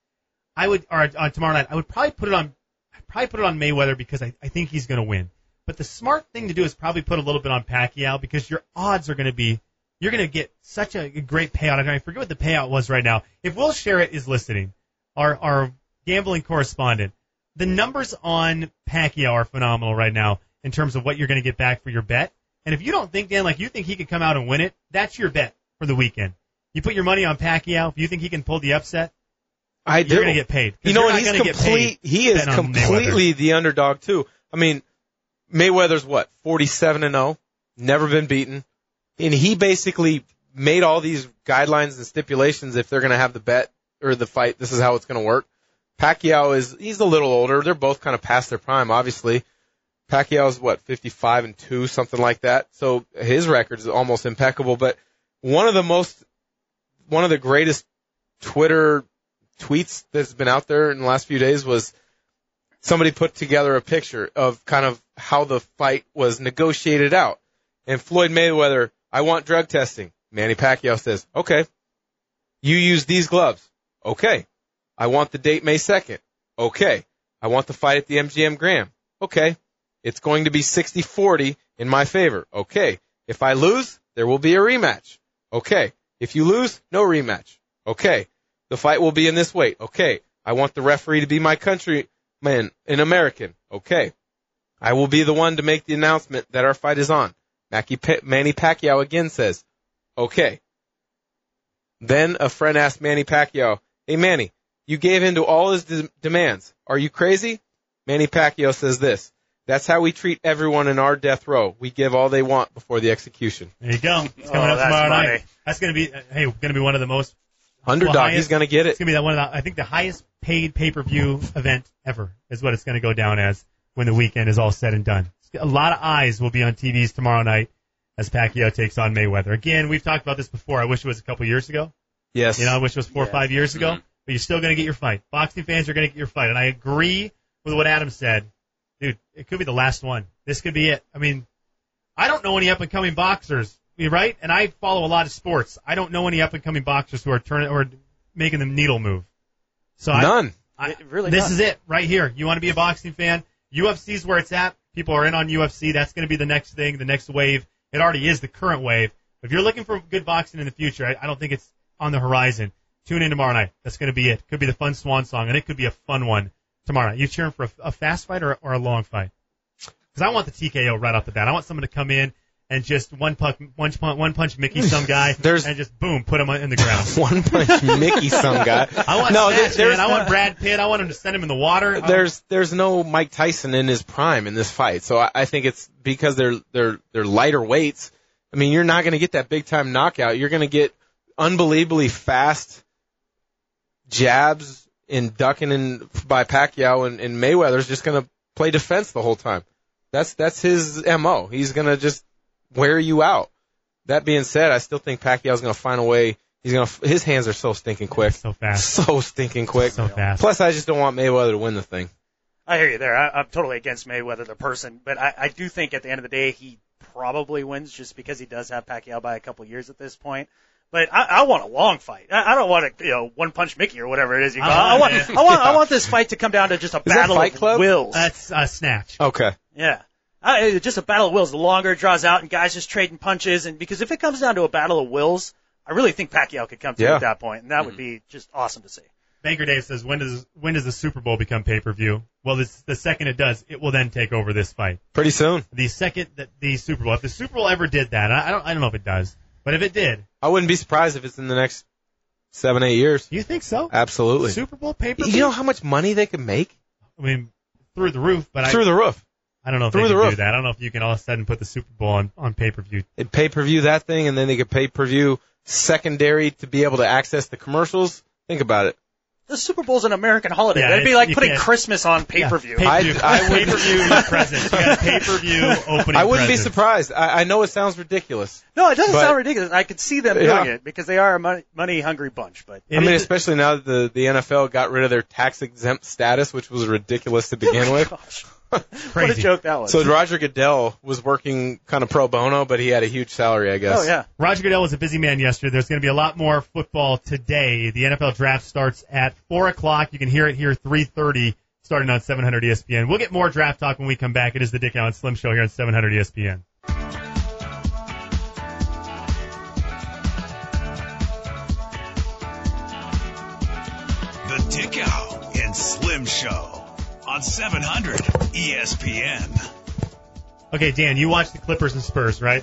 I would, or uh, tomorrow night, I would probably put it on, I'd probably put it on Mayweather because I, I think he's going to win. But the smart thing to do is probably put a little bit on Pacquiao because your odds are going to be, you're going to get such a great payout. I forget what the payout was right now. If Will Sherritt is listening, our, our gambling correspondent, the numbers on Pacquiao are phenomenal right now in terms of what you're going to get back for your bet. And if you don't think, Dan, like you think he could come out and win it, that's your bet for the weekend. You put your money on Pacquiao. If you think he can pull the upset, I do. you're going to get paid. You know, and he's complete. He is completely the underdog too. I mean, Mayweather's what, forty-seven and oh, never been beaten, and he basically made all these guidelines and stipulations. If they're going to have the bet or the fight, this is how it's going to work. Pacquiao is, he's a little older. They're both kind of past their prime, obviously. Pacquiao's what, fifty-five and two, something like that. So his record is almost impeccable. But one of the most, one of the greatest Twitter tweets that's been out there in the last few days was somebody put together a picture of kind of how the fight was negotiated out. And Floyd Mayweather, I want drug testing. Manny Pacquiao says, okay. You use these gloves. Okay. I want the date May second. Okay. I want the fight at the M G M Grand. Okay. It's going to be sixty forty in my favor. Okay. If I lose, there will be a rematch. Okay. If you lose, no rematch. Okay. The fight will be in this weight. Okay. I want the referee to be my countryman, an American. Okay. I will be the one to make the announcement that our fight is on. Manny Pacquiao again says, okay. Then a friend asked Manny Pacquiao, hey Manny, you gave in to all his de- demands. Are you crazy? Manny Pacquiao says this. That's how we treat everyone in our death row. We give all they want before the execution. There you go. It's coming oh, up tomorrow funny. night. That's going to be, uh, hey, going to be one of the most underdog. well, highest, he's going to get it. It's going to be that one of the, I think the highest paid pay-per-view event ever is what it's going to go down as when the weekend is all said and done. A lot of eyes will be on T Vs tomorrow night as Pacquiao takes on Mayweather. Again, we've talked about this before. I wish it was a couple years ago. Yes. You know, I wish it was four yeah. or five years ago. Mm-hmm. But you're still going to get your fight. Boxing fans are going to get your fight. And I agree with what Adam said. Dude, it could be the last one. This could be it. I mean, I don't know any up-and-coming boxers, right? And I follow a lot of sports. I don't know any up-and-coming boxers who are turning or making the needle move. So None. I, I, It really this none. is it right here. You want to be a boxing fan? U F C's where it's at. People are in on U F C. That's going to be the next thing, the next wave. It already is the current wave. If you're looking for good boxing in the future, I, I don't think it's on the horizon. Tune in tomorrow night. That's going to be it. Could be the fun swan song, and it could be a fun one tomorrow night. You cheering for a, a fast fight or, or a long fight? Because I want the T K O right off the bat. I want someone to come in and just one punch, one punch, one punch Mickey some guy, There's- and just boom, put him in the ground. One punch Mickey some guy. I want no, Snatch, there's, man. I want Brad Pitt. I want him to send him in the water. there's there's no Mike Tyson in his prime in this fight. So I, I think it's because they're they're they're lighter weights. I mean, you're not going to get that big time knockout. You're going to get unbelievably fast jabs and ducking in by Pacquiao, and, and Mayweather's just going to play defense the whole time. That's that's his M O. He's going to just wear you out. That being said, I still think Pacquiao's going to find a way. He's going to. His hands are so stinking quick. So fast. So stinking quick. So fast. Plus, I just don't want Mayweather to win the thing. I hear you there. I, I'm totally against Mayweather, the person, but I, I do think at the end of the day he probably wins just because he does have Pacquiao by a couple years at this point. But I, I want a long fight. I, I don't want a you know one punch Mickey or whatever it is you call. Uh, it. I want man. I want I want this fight to come down to just a that battle Fight of Club? wills. That's a snatch. Okay. Yeah. I, just a battle of wills. The longer it draws out and guys just trading punches, and because if it comes down to a battle of wills, I really think Pacquiao could come through Yeah. at that point, and that would be just awesome to see. Banker Dave says, when does when does the Super Bowl become pay-per-view? Well, this, the second it does, it will then take over this fight. Pretty soon. The second that the Super Bowl, if the Super Bowl ever did that, I don't I don't know if it does, but if it did. I wouldn't be surprised if it's in the next seven, eight years. You think so? Absolutely. Super Bowl pay-per-view? You know how much money they could make? I mean, through the roof, but Through I, the roof. I don't know if through they the can roof. do that. I don't know if you can all of a sudden put the Super Bowl on, on pay-per-view. They'd pay-per-view that thing, and then they could pay-per-view secondary to be able to access the commercials. Think about it. The Super Bowl's an American holiday. Yeah, That'd be it's- like you putting can't- Christmas on pay-per-view. Yeah, I- pay-per-view, I would- pay-per-view presents. You got a pay-per-view opening I wouldn't be presents. surprised. I, I know it sounds ridiculous. No, it doesn't But- sound ridiculous. I could see them Yeah. doing it because they are a money, money-hungry bunch. But It I mean, is- especially now that the, the N F L got rid of their tax-exempt status, which was ridiculous to begin with. gosh, crazy. what a joke that was. So Roger Goodell was working kind of pro bono, but he had a huge salary, I guess. oh yeah. Roger Goodell was a busy man yesterday. There's going to be a lot more football today. The N F L draft starts at four o'clock. You can hear it here three thirty, starting on seven hundred E S P N. We'll get more draft talk when we come back. It is the Dick Allen Slim Show here on seven hundred E S P N. The Dick Al and Slim Show on seven hundred E S P N. Okay, Dan, you watched the Clippers and Spurs, right?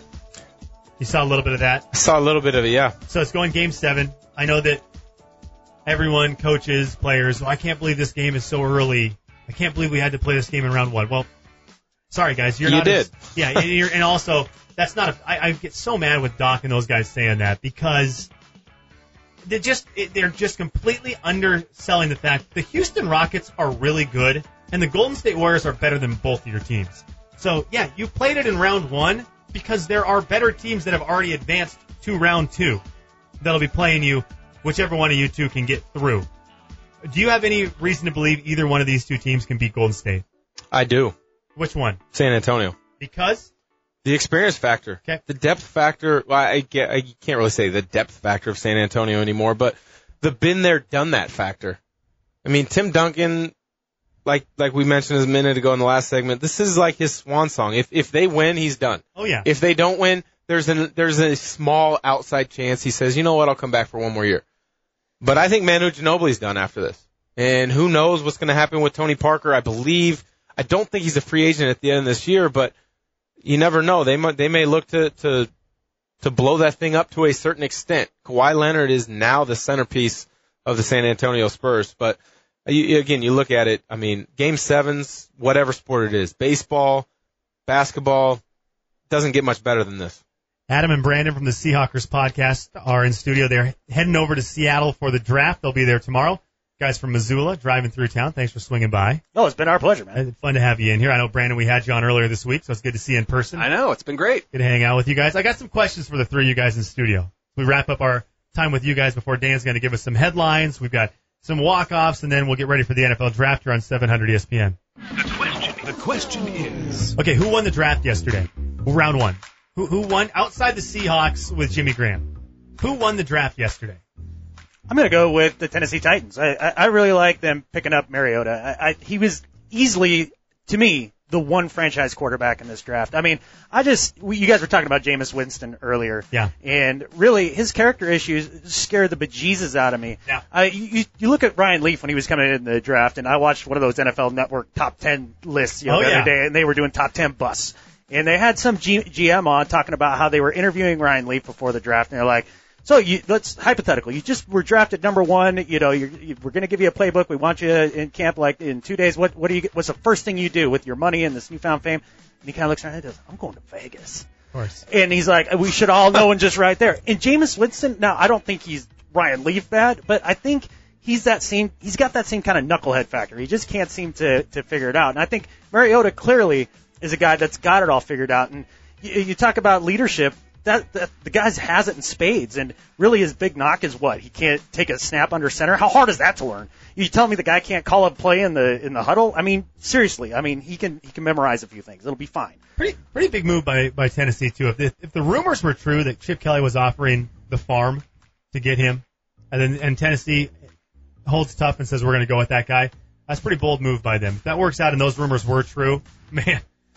You saw a little bit of that. I saw a little bit of it, yeah. So it's going game seven. I know that everyone, coaches, players, well, I can't believe this game is so early. I can't believe we had to play this game in round one. Well, sorry, guys. You're You not did. As, yeah, and, you're, and also, that's not a, I, I get so mad with Doc and those guys saying that because they're just, they're just completely underselling the fact the Houston Rockets are really good and the Golden State Warriors are better than both of your teams. So, yeah, you played it in round one because there are better teams that have already advanced to round two that'll be playing you, whichever one of you two can get through. Do you have any reason to believe either one of these two teams can beat Golden State? I do. Which one? San Antonio. Because? The experience factor. Okay. The depth factor. Well, I, get, I can't really say the depth factor of San Antonio anymore, but the been there, done that factor. I mean, Tim Duncan, like like we mentioned a minute ago in the last segment, this is like his swan song. If if they win, he's done. Oh, yeah. If they don't win, there's an there's a small outside chance he says, you know what, I'll come back for one more year. But I think Manu Ginobili's done after this. And who knows what's going to happen with Tony Parker. I believe, I don't think he's a free agent at the end of this year, but you never know. They might, they may look to, to, to blow that thing up to a certain extent. Kawhi Leonard is now the centerpiece of the San Antonio Spurs. But you, again, you look at it, I mean, game sevens, whatever sport it is, baseball, basketball, doesn't get much better than this. Adam and Brandon from the Seahawkers podcast are in studio. They're heading over to Seattle for the draft. They'll be there tomorrow. Guys from Missoula driving through town. Thanks for swinging by. No, it's been our pleasure, man. It's fun to have you in here. I know, Brandon, we had you on earlier this week, so it's good to see you in person. I know, it's been great. Good to hang out with you guys. I got some questions for the three of you guys in studio. We wrap up our time with you guys before Dan's going to give us some headlines. We've got some walk-offs, and then we'll get ready for the N F L draft here on seven hundred E S P N. The question, the question is, Okay, who won the draft yesterday? Round one. Who, who won outside the Seahawks with Jimmy Graham? Who won the draft yesterday? I'm going to go with the Tennessee Titans. I, I, I really like them picking up Mariota. I, I, he was easily, to me, the one franchise quarterback in this draft. I mean, I just, we, you guys were talking about Jameis Winston earlier. Yeah. And really, his character issues scared the bejesus out of me. Yeah. I, you, you look at Ryan Leaf when he was coming in the draft, and I watched one of those N F L Network top ten lists you know, Oh, the yeah. other day, and they were doing top ten busts. And they had some G, GM on talking about how they were interviewing Ryan Leaf before the draft, and they're like, so you, let's hypothetical. You just were drafted number one. You know, you're, you, we're going to give you a playbook. We want you in camp like in two days. What what do you? What's the first thing you do with your money and this newfound fame? And he kind of looks around and goes, "I'm going to Vegas." Of course. And he's like, "We should all know," and just right there. And Jameis Winston. Now, I don't think he's Ryan Leaf bad, but I think he's that same. He's got that same kind of knucklehead factor. He just can't seem to to figure it out. And I think Mariota clearly is a guy that's got it all figured out. And you, you talk about leadership. That, that the guy has it in spades, and really his big knock is what? He can't take a snap under center. How hard is that to learn? You tell me the guy can't call a play in the in the huddle? I mean, seriously. I mean, he can he can memorize a few things. It'll be fine. Pretty pretty big move by, by Tennessee, too. If the, if the rumors were true that Chip Kelly was offering the farm to get him, and then and Tennessee holds tough and says we're going to go with that guy, that's a pretty bold move by them. If that works out and those rumors were true, man,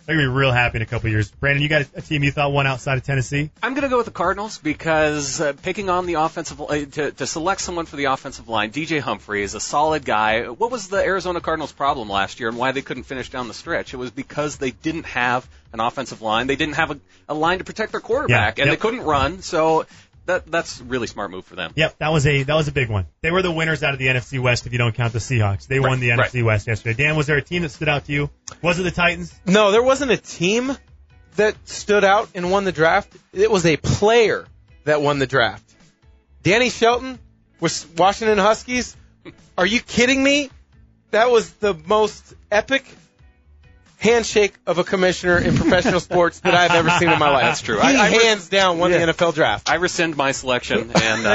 They're going to be real happy in a couple of years. Brandon, you got a team you thought won outside of Tennessee? I'm going to go with the Cardinals because uh, picking on the offensive uh, to, to select someone for the offensive line, D J Humphrey is a solid guy. What was the Arizona Cardinals' problem last year and why they couldn't finish down the stretch? It was because they didn't have an offensive line. They didn't have a, a line to protect their quarterback, Yeah, and yep. they couldn't run. So that that's a really smart move for them. Yep, that was a that was a big one. They were the winners out of the N F C West if you don't count the Seahawks. They Right, won the N F C right. West yesterday. Dan, was there a team that stood out to you? Was it the Titans? No, there wasn't a team that stood out and won the draft. It was a player that won the draft. Danny Shelton with Washington Huskies. Are you kidding me? That was the most epic handshake of a commissioner in professional sports that I've ever seen in my life. That's true. He I- I re- hands down won Yeah. the N F L draft. I rescind my selection, and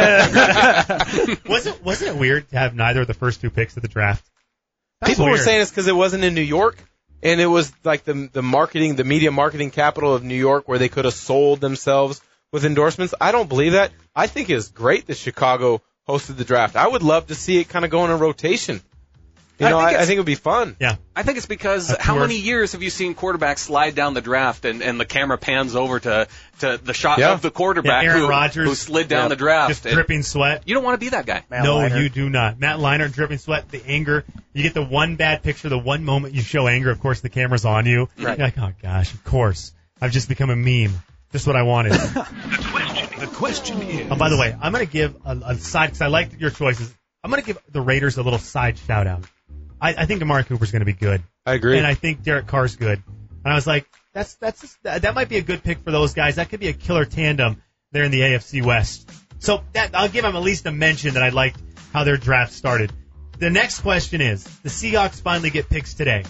uh, wasn't wasn't it weird to have neither of the first two picks of the draft? That was People were weird. saying it's because it wasn't in New York, and it was like the the marketing, the media marketing capital of New York, where they could have sold themselves with endorsements. I don't believe that. I think it's great that Chicago hosted the draft. I would love to see it kind of go in a rotation. You I know, think I, I it's- think it would be fun. Yeah. I think it's because Of how course. many years have you seen quarterbacks slide down the draft and, and the camera pans over to, to the shot Yeah. of the quarterback Yeah, Aaron who, Rodgers. who slid down Yeah. the draft? Just And dripping sweat. you don't want to be that guy. Matt no, Leinart. you do not. Matt Leinart dripping sweat, the anger. You get the one bad picture, the one moment you show anger, of course the camera's on you. Right. You're like, oh gosh, of course. I've just become a meme. Just what I wanted. The question, the question is. Oh, by the way, I'm going to give a, a side, because I like your choices. I'm going to give the Raiders a little side shout out. I, I think Amari Cooper's going to be good. I agree. And I think Derek Carr's good. And I was like, that's that's just, that might be a good pick for those guys. That could be a killer tandem there in the A F C West. So that I'll give them at least a mention that I liked how their draft started. The next question is, the Seahawks finally get picks today.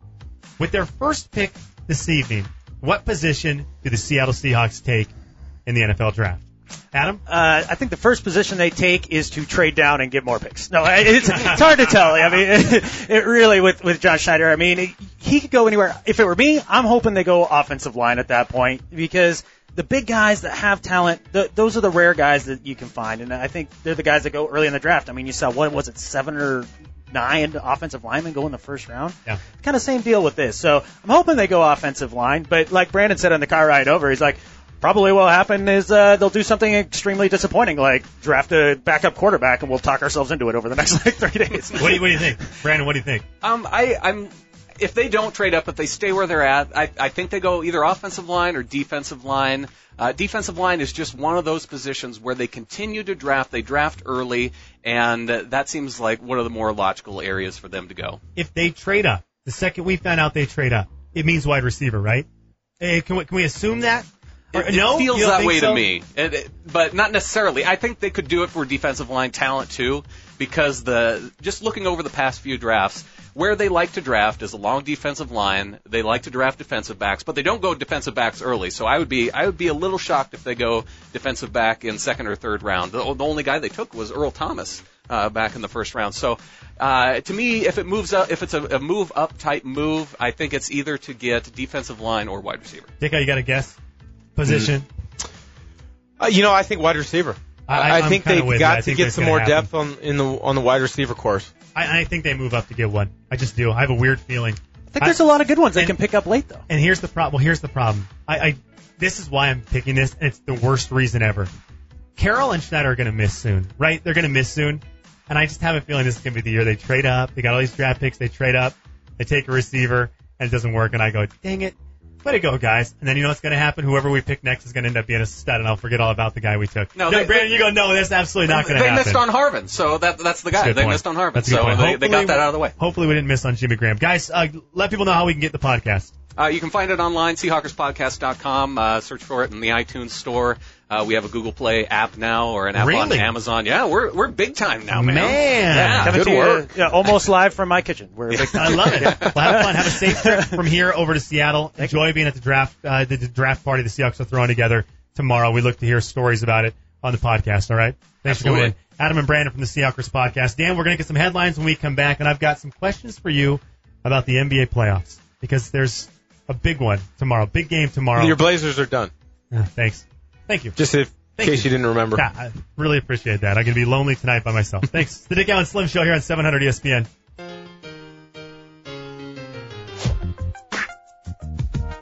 With their first pick this evening, what position do the Seattle Seahawks take in the N F L draft? Adam? Uh, I think the first position they take is to trade down and get more picks. No, it's, it's hard to tell. I mean, it, it really with with John Schneider. I mean, it, he could go anywhere. If it were me, I'm hoping they go offensive line at that point because the big guys that have talent, the, those are the rare guys that you can find, and I think they're the guys that go early in the draft. I mean, you saw what was it, seven or nine offensive linemen go in the first round. Yeah. Kind of same deal with this. So I'm hoping they go offensive line, but like Brandon said on the car ride over, he's like. Probably what will happen is uh, they'll do something extremely disappointing, like draft a backup quarterback, and we'll talk ourselves into it over the next like three days. What do you, what do you think? Brandon, what do you think? Um, I, I'm. If they don't trade up, if they stay where they're at, I, I think they go either offensive line or defensive line. Uh, defensive line is just one of those positions where they continue to draft. They draft early, and uh, that seems like one of the more logical areas for them to go. If they trade up, the second we find out they trade up, it means wide receiver, right? Hey, can we, can we assume that? Or, It, no? it feels You don't that think way so? to me, it, it, but not necessarily. I think they could do it for defensive line talent too, because the just looking over the past few drafts, where they like to draft is a long defensive line. They like to draft defensive backs, but they don't go defensive backs early. So I would be I would be a little shocked if they go defensive back in second or third round. The, the only guy they took was Earl Thomas uh, back in the first round. So uh, to me, if it moves up, if it's a, a move up type move, I think it's either to get defensive line or wide receiver. Dick, you got a guess? Position? Uh, you know, I think wide receiver. I- I, I'm think kinda they with you. I got to think get that's some gonna more happen. depth on in the on the wide receiver course. I, I think they move up to get one. I just do. I have a weird feeling. I think there's a lot of good ones they and- can pick up late, though. And here's the problem. Well, here's the problem. I, I this is why I'm picking this, and it's the worst reason ever. Carroll and Schneider are going to miss soon, right? They're going to miss soon, and I just have a feeling this is going to be the year they trade up. They got all these draft picks. They trade up. They take a receiver, and it doesn't work. And I go, dang it. Way to go, guys. And then you know what's going to happen? Whoever we pick next is going to end up being a stud, and I'll forget all about the guy we took. No, they- Brandon, they- you go, no, that's absolutely not going to They happen. missed on Harvin, so that that's the That's a guy. good They point. missed on Harvin, That's a good so point. they, they Hopefully- got that out of the way. Hopefully we didn't miss on Jimmy Graham. Guys, uh, let people know how we can get the podcast. Uh, you can find it online, seahawkers podcast dot com. Uh, search for it in the iTunes store. Uh, we have a Google Play app now, or an app Really? on Amazon. Yeah, we're we're big time now, man. Man. Yeah. Coming good to you, work. yeah, almost live from my kitchen. We're a big I love it. Well, have fun. Have a safe trip from here over to Seattle. Enjoy being at the draft, uh, the, the draft party the Seahawks are throwing together tomorrow. We look to hear stories about it on the podcast. All right. Thanks for coming in. Adam and Brandon from the Seahawkers podcast. Dan, we're going to get some headlines when we come back, and I've got some questions for you about the N B A playoffs because there's a big one tomorrow, big game tomorrow. Your Blazers are done. Uh, thanks. Thank you. Just if, in Thank case you. you didn't remember. Yeah, I really appreciate that. I'm going to be lonely tonight by myself. Thanks. It's the Dick Allen Slim Show here on seven hundred E S P N.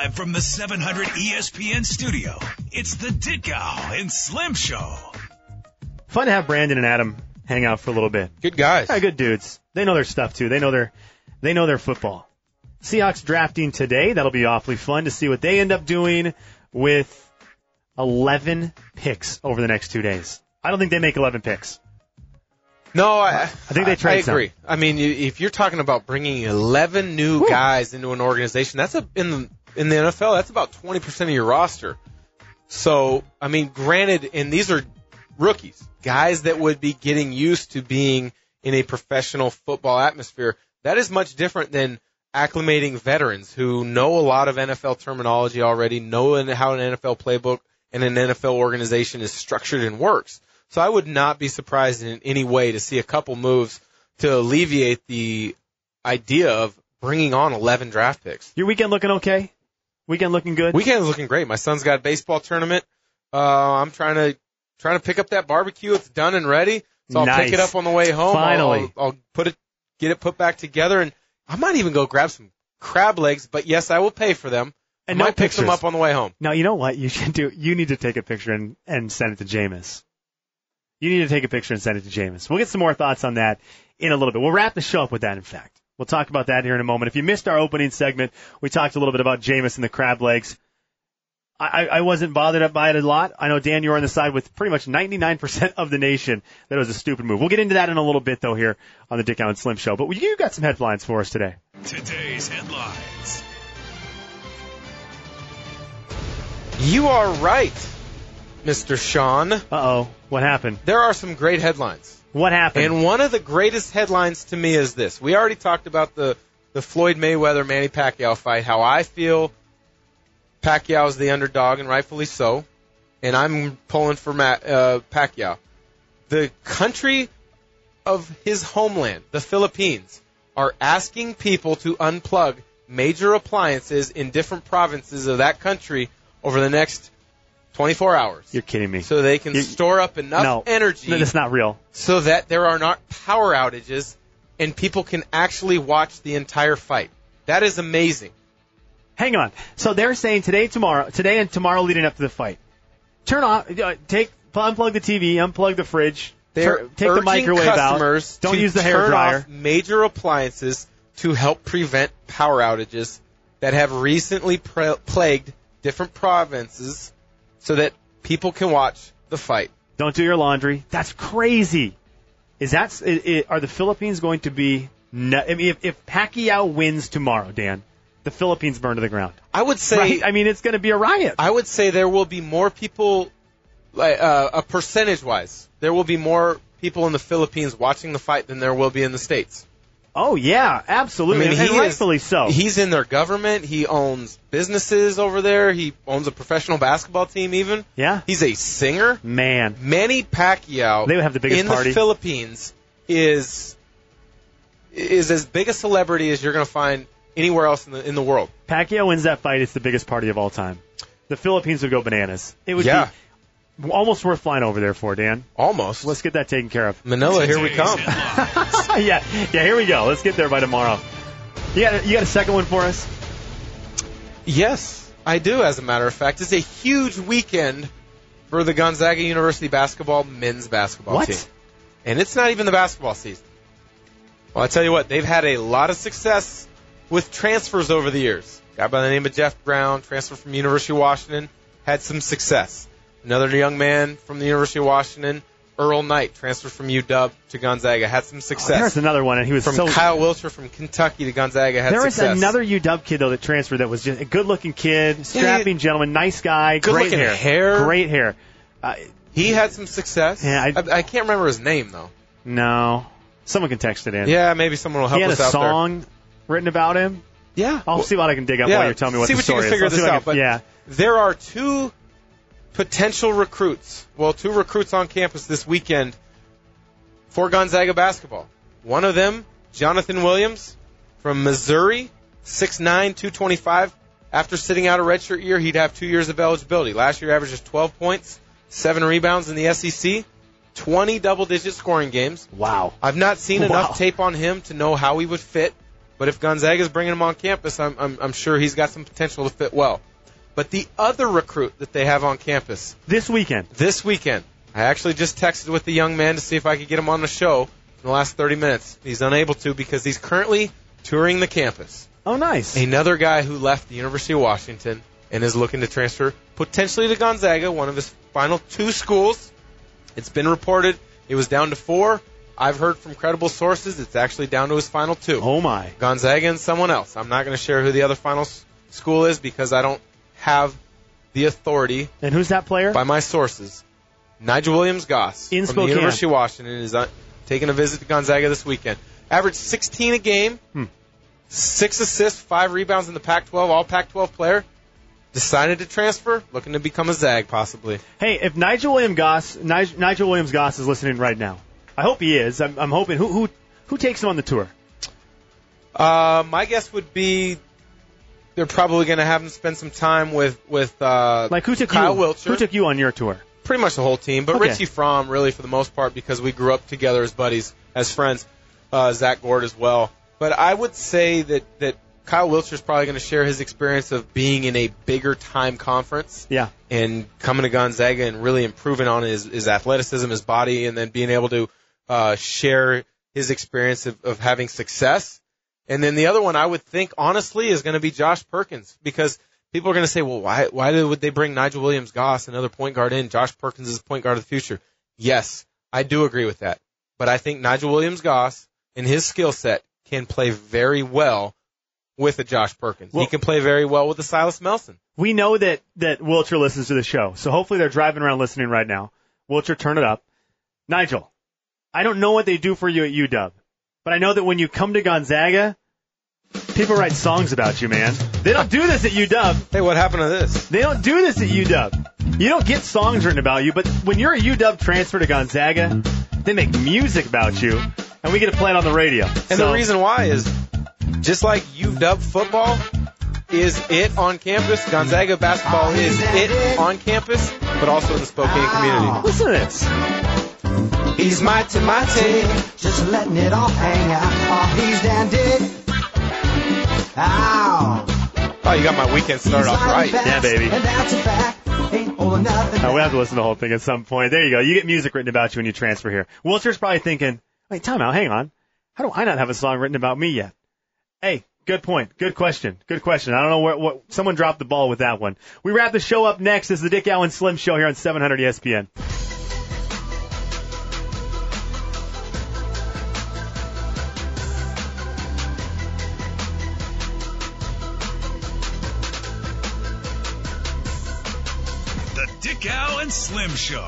Live from the seven hundred E S P N studio, it's the Ditkow and Slim Show. Fun to have Brandon and Adam hang out for a little bit. Good guys. Yeah, good dudes. They know their stuff too. They know their they know their football. Seahawks drafting today. That'll be awfully fun to see what they end up doing with eleven picks over the next two days. I don't think they make eleven picks. No, I, I think they trade I agree. some. I mean, you, if you're talking about bringing eleven new Woo. guys into an organization, that's a in the in the N F L. That's about twenty percent of your roster. So, I mean, granted, and these are rookies, guys that would be getting used to being in a professional football atmosphere. That is much different than acclimating veterans who know a lot of N F L terminology already, know how an N F L playbook and an N F L organization is structured and works. So I would not be surprised in any way to see a couple moves to alleviate the idea of bringing on eleven draft picks. Your weekend looking okay? Weekend looking good? Weekend is looking great. My son's got a baseball tournament. Uh, I'm trying to trying to pick up that barbecue. It's done and ready. So I'll Nice. pick it up on the way home. Finally. I'll, I'll put it, get it put back together, and I might even go grab some crab legs. But yes, I will pay for them. And I no might pick some pictures. up on the way home. Now, you know what you should do? You need to take a picture and, and send it to Jameis. You need to take a picture and send it to Jameis. We'll get some more thoughts on that in a little bit. We'll wrap the show up with that, in fact. We'll talk about that here in a moment. If you missed our opening segment, we talked a little bit about Jameis and the crab legs. I, I wasn't bothered by it a lot. I know, Dan, you're on the side with pretty much ninety-nine percent of the nation that it was a stupid move. We'll get into that in a little bit, though, here on the Dick Allen Slim Show. But you got some headlines for us today. Today's headlines. You are right, Mister Sean. Uh-oh. What happened? There are some great headlines. What happened? And one of the greatest headlines to me is this. We already talked about the, the Floyd Mayweather-Manny Pacquiao fight, how I feel Pacquiao is the underdog, and rightfully so. And I'm pulling for Matt, uh, Pacquiao. The country of his homeland, the Philippines, are asking people to unplug major appliances in different provinces of that country over the next twenty-four hours. You're kidding me. So they can You- store up enough no, energy No, that's not real. so that there are not power outages and people can actually watch the entire fight. That is amazing. Hang on. So they're saying today, tomorrow, today and tomorrow leading up to the fight. Turn off, uh, take, unplug the T V, unplug the fridge, They're tur- take the urging microwave out. customers Don't to use the hair turn dryer. off major appliances to help prevent power outages that have recently pre- plagued different provinces so that people can watch the fight. Don't do your laundry. That's crazy. Is that, i i are the Philippines going to be, nu- I mean, if, if Pacquiao wins tomorrow, Dan, the Philippines burn to the ground. I would say Right? I mean, it's going to be a riot. I would say there will be more people, like uh, a percentage-wise, there will be more people in the Philippines watching the fight than there will be in the States. Oh, yeah, absolutely. I mean, and he is- rightfully so. He's in their government. He owns businesses over there. He owns a professional basketball team even. Yeah. He's a singer. Man. Manny Pacquiao They would have the biggest in party. the Philippines is is as big a celebrity as you're going to find anywhere else in the in the world. Pacquiao wins that fight, it's the biggest party of all time. The Philippines would go bananas. It would Yeah. be almost worth flying over there for, Dan. Almost. Let's get that taken care of. Manila, here we Today's come. headlines. yeah, yeah, here we go. Let's get there by tomorrow. You got, a, you got a second one for us? Yes, I do, as a matter of fact. It's a huge weekend for the Gonzaga University basketball men's basketball What? team. And it's not even the basketball season. Well, I tell you what, they've had a lot of success with transfers over the years. A guy by the name of Jeff Brown, transfer from University of Washington, had some success. Another young man from the University of Washington, Earl Knight, transferred from U W to Gonzaga, had some Oh, success. there's another one, and he was from so. Kyle Wilcher from Kentucky to Gonzaga, had there was success. another U W kid though that transferred that was just a good-looking kid, strapping gentleman, nice guy, great Good-looking hair, hair. great hair. Uh, He had some success. Yeah, I- I, I can't remember his name, though. no, someone can text it in. Yeah, maybe someone will help he had us a out song written about him. there. Yeah. I'll Well, see what I can dig up yeah, while you're telling me what see the what you story can figure is. I'll see this what I out. can- But yeah. there are two potential recruits. Well, two recruits on campus this weekend for Gonzaga basketball. One of them, Jonathan Williams from Missouri, six nine, two twenty-five. After sitting out a redshirt year, he'd have two years of eligibility. Last year, averages twelve points, seven rebounds in the S E C, twenty double-digit scoring games. Wow. I've not seen Wow. enough tape on him to know how he would fit But if Gonzaga is bringing him on campus, I'm, I'm, I'm sure he's got some potential to fit well. But the other recruit that they have on campus This weekend. this weekend, I actually just texted with the young man to see if I could get him on the show in the last thirty minutes. He's unable to because he's currently touring the campus. Oh, nice. Another guy who left the University of Washington and is looking to transfer potentially to Gonzaga, one of his final two schools. It's been reported it was down to four. I've heard from credible sources it's actually down to his final two. Oh, my. Gonzaga and someone else. I'm not going to share who the other final s- school is because I don't have the authority And who's that player? by my sources. Nigel Williams-Goss In from Spokane. the University of Washington is uh, taking a visit to Gonzaga this weekend. Averaged sixteen a game, Hmm. six assists, five rebounds in the Pac twelve, all Pac twelve player. Decided to transfer, looking to become a Zag possibly. Hey, if Nigel Williams Goss, Nigel, Nigel Williams Goss is listening right now, I hope he is. I'm, I'm hoping. Who, who, who takes him on the tour? Uh, my guess would be they're probably going to have him spend some time with with uh, Like who took Kyle you? Wiltshire. Who took you on your tour? Pretty much the whole team, but Okay. Richie Fromm really for the most part because we grew up together as buddies, as friends. Uh, Zach Gord as well. But I would say that that Kyle Wiltshire is probably going to share his experience of being in a bigger time conference Yeah. and coming to Gonzaga and really improving on his, his athleticism, his body, and then being able to uh, share his experience of, of having success. And then the other one I would think, honestly, is going to be Josh Perkins because people are going to say, well, why why did, would they bring Nigel Williams-Goss, another point guard, in? Josh Perkins is the point guard of the future. Yes, I do agree with that. But I think Nigel Williams-Goss and his skill set can play very well with a Josh Perkins. Well- he can play very well with a Silas Melson. We know that, that Wiltshire listens to the show, so hopefully they're driving around listening right now. Wiltshire, turn it up. Nigel, I don't know what they do for you at U W, but I know that when you come to Gonzaga, people write songs about you, man. They don't do this at U W. Hey, what happened to this? They don't do this at U W. You don't get songs written about you, but when you're a U W transfer to Gonzaga, they make music about you, and we get to play it on the radio. And the reason why is, just like U W football is it on campus, Gonzaga basketball is it on campus, but also in the Spokane community. Listen to this. He's mighty mighty. Just letting it all hang out. Oh, he's dandy. Ow. Oh, you got my weekend started off right. Yeah, baby. And that's a fact. Ain't holding nothing. Uh, we have to listen to the whole thing at some point. There you go. You get music written about you when you transfer here. Wiltshire's probably thinking, wait, time out, hang on. How do I not have a song written about me yet? Hey, good point. Good question. Good question. I don't know where, what, someone dropped the ball with that one. We wrap the show up next. This is the Dick Allen Slim Show here on seven hundred E S P N. The Dick Allen Slim Show.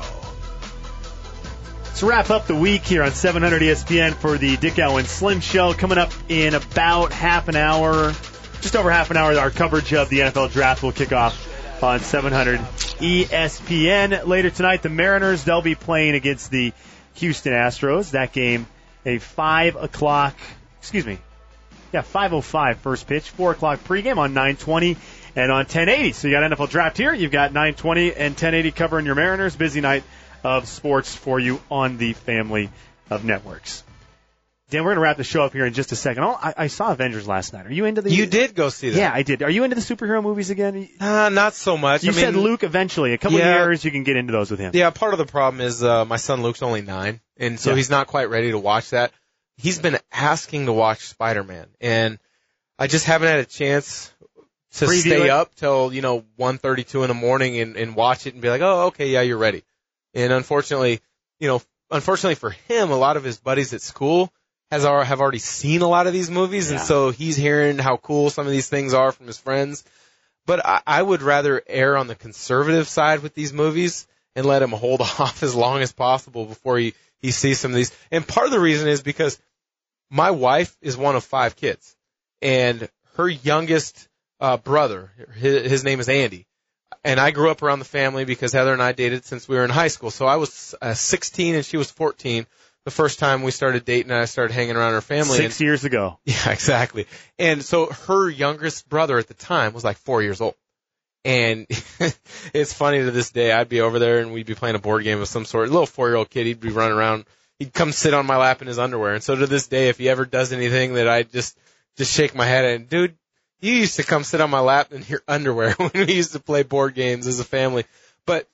Let's wrap up the week here on seven hundred E S P N for the Dick Allen Slim Show. Coming up in about half an hour, just over half an hour, our coverage of the N F L Draft will kick off on seven hundred E S P N. Later tonight, the Mariners, they'll be playing against the Houston Astros. That game, a five o'clock, excuse me, yeah, five oh five first pitch, four o'clock pregame on nine twenty and on ten eighty. So you got N F L Draft here. You've got nine twenty and ten eighty covering your Mariners. Busy night of sports for you on the family of networks. Dan, we're going to wrap the show up here in just a second. Oh, I, I saw Avengers last night. Are you into the... You did go see that. Yeah, I did. Are you into the superhero movies again? Uh, not so much. You I mean, said Luke eventually. A couple yeah. of years, you can get into those with him. Yeah, part of the problem is uh, my son Luke's only nine, and so Yeah. he's not quite ready to watch that. He's been asking to watch Spider-Man, and I just haven't had a chance to Preview stay it? up till, you know, one thirty-two in the morning and, and watch it and be like, oh, okay, yeah, you're ready. And unfortunately, you know, unfortunately for him, a lot of his buddies at school has al- have already seen a lot of these movies, Yeah. and so he's hearing how cool some of these things are from his friends. But I, I would rather err on the conservative side with these movies and let him hold off as long as possible before he, he sees some of these. And part of the reason is because my wife is one of five kids, and her youngest uh, brother, his, his name is Andy. And I grew up around the family because Heather and I dated since we were in high school. So I was uh, sixteen and she was fourteen the first time we started dating and I started hanging around her family. Six and, years ago. Yeah, exactly. And so her youngest brother at the time was like four years old. And it's funny to this day, I'd be over there and we'd be playing a board game of some sort. A little four-year-old kid, he'd be running around. He'd come sit on my lap in his underwear. And so to this day, if he ever does anything that I just just shake my head and, dude, you used to come sit on my lap in your underwear when we used to play board games as a family. But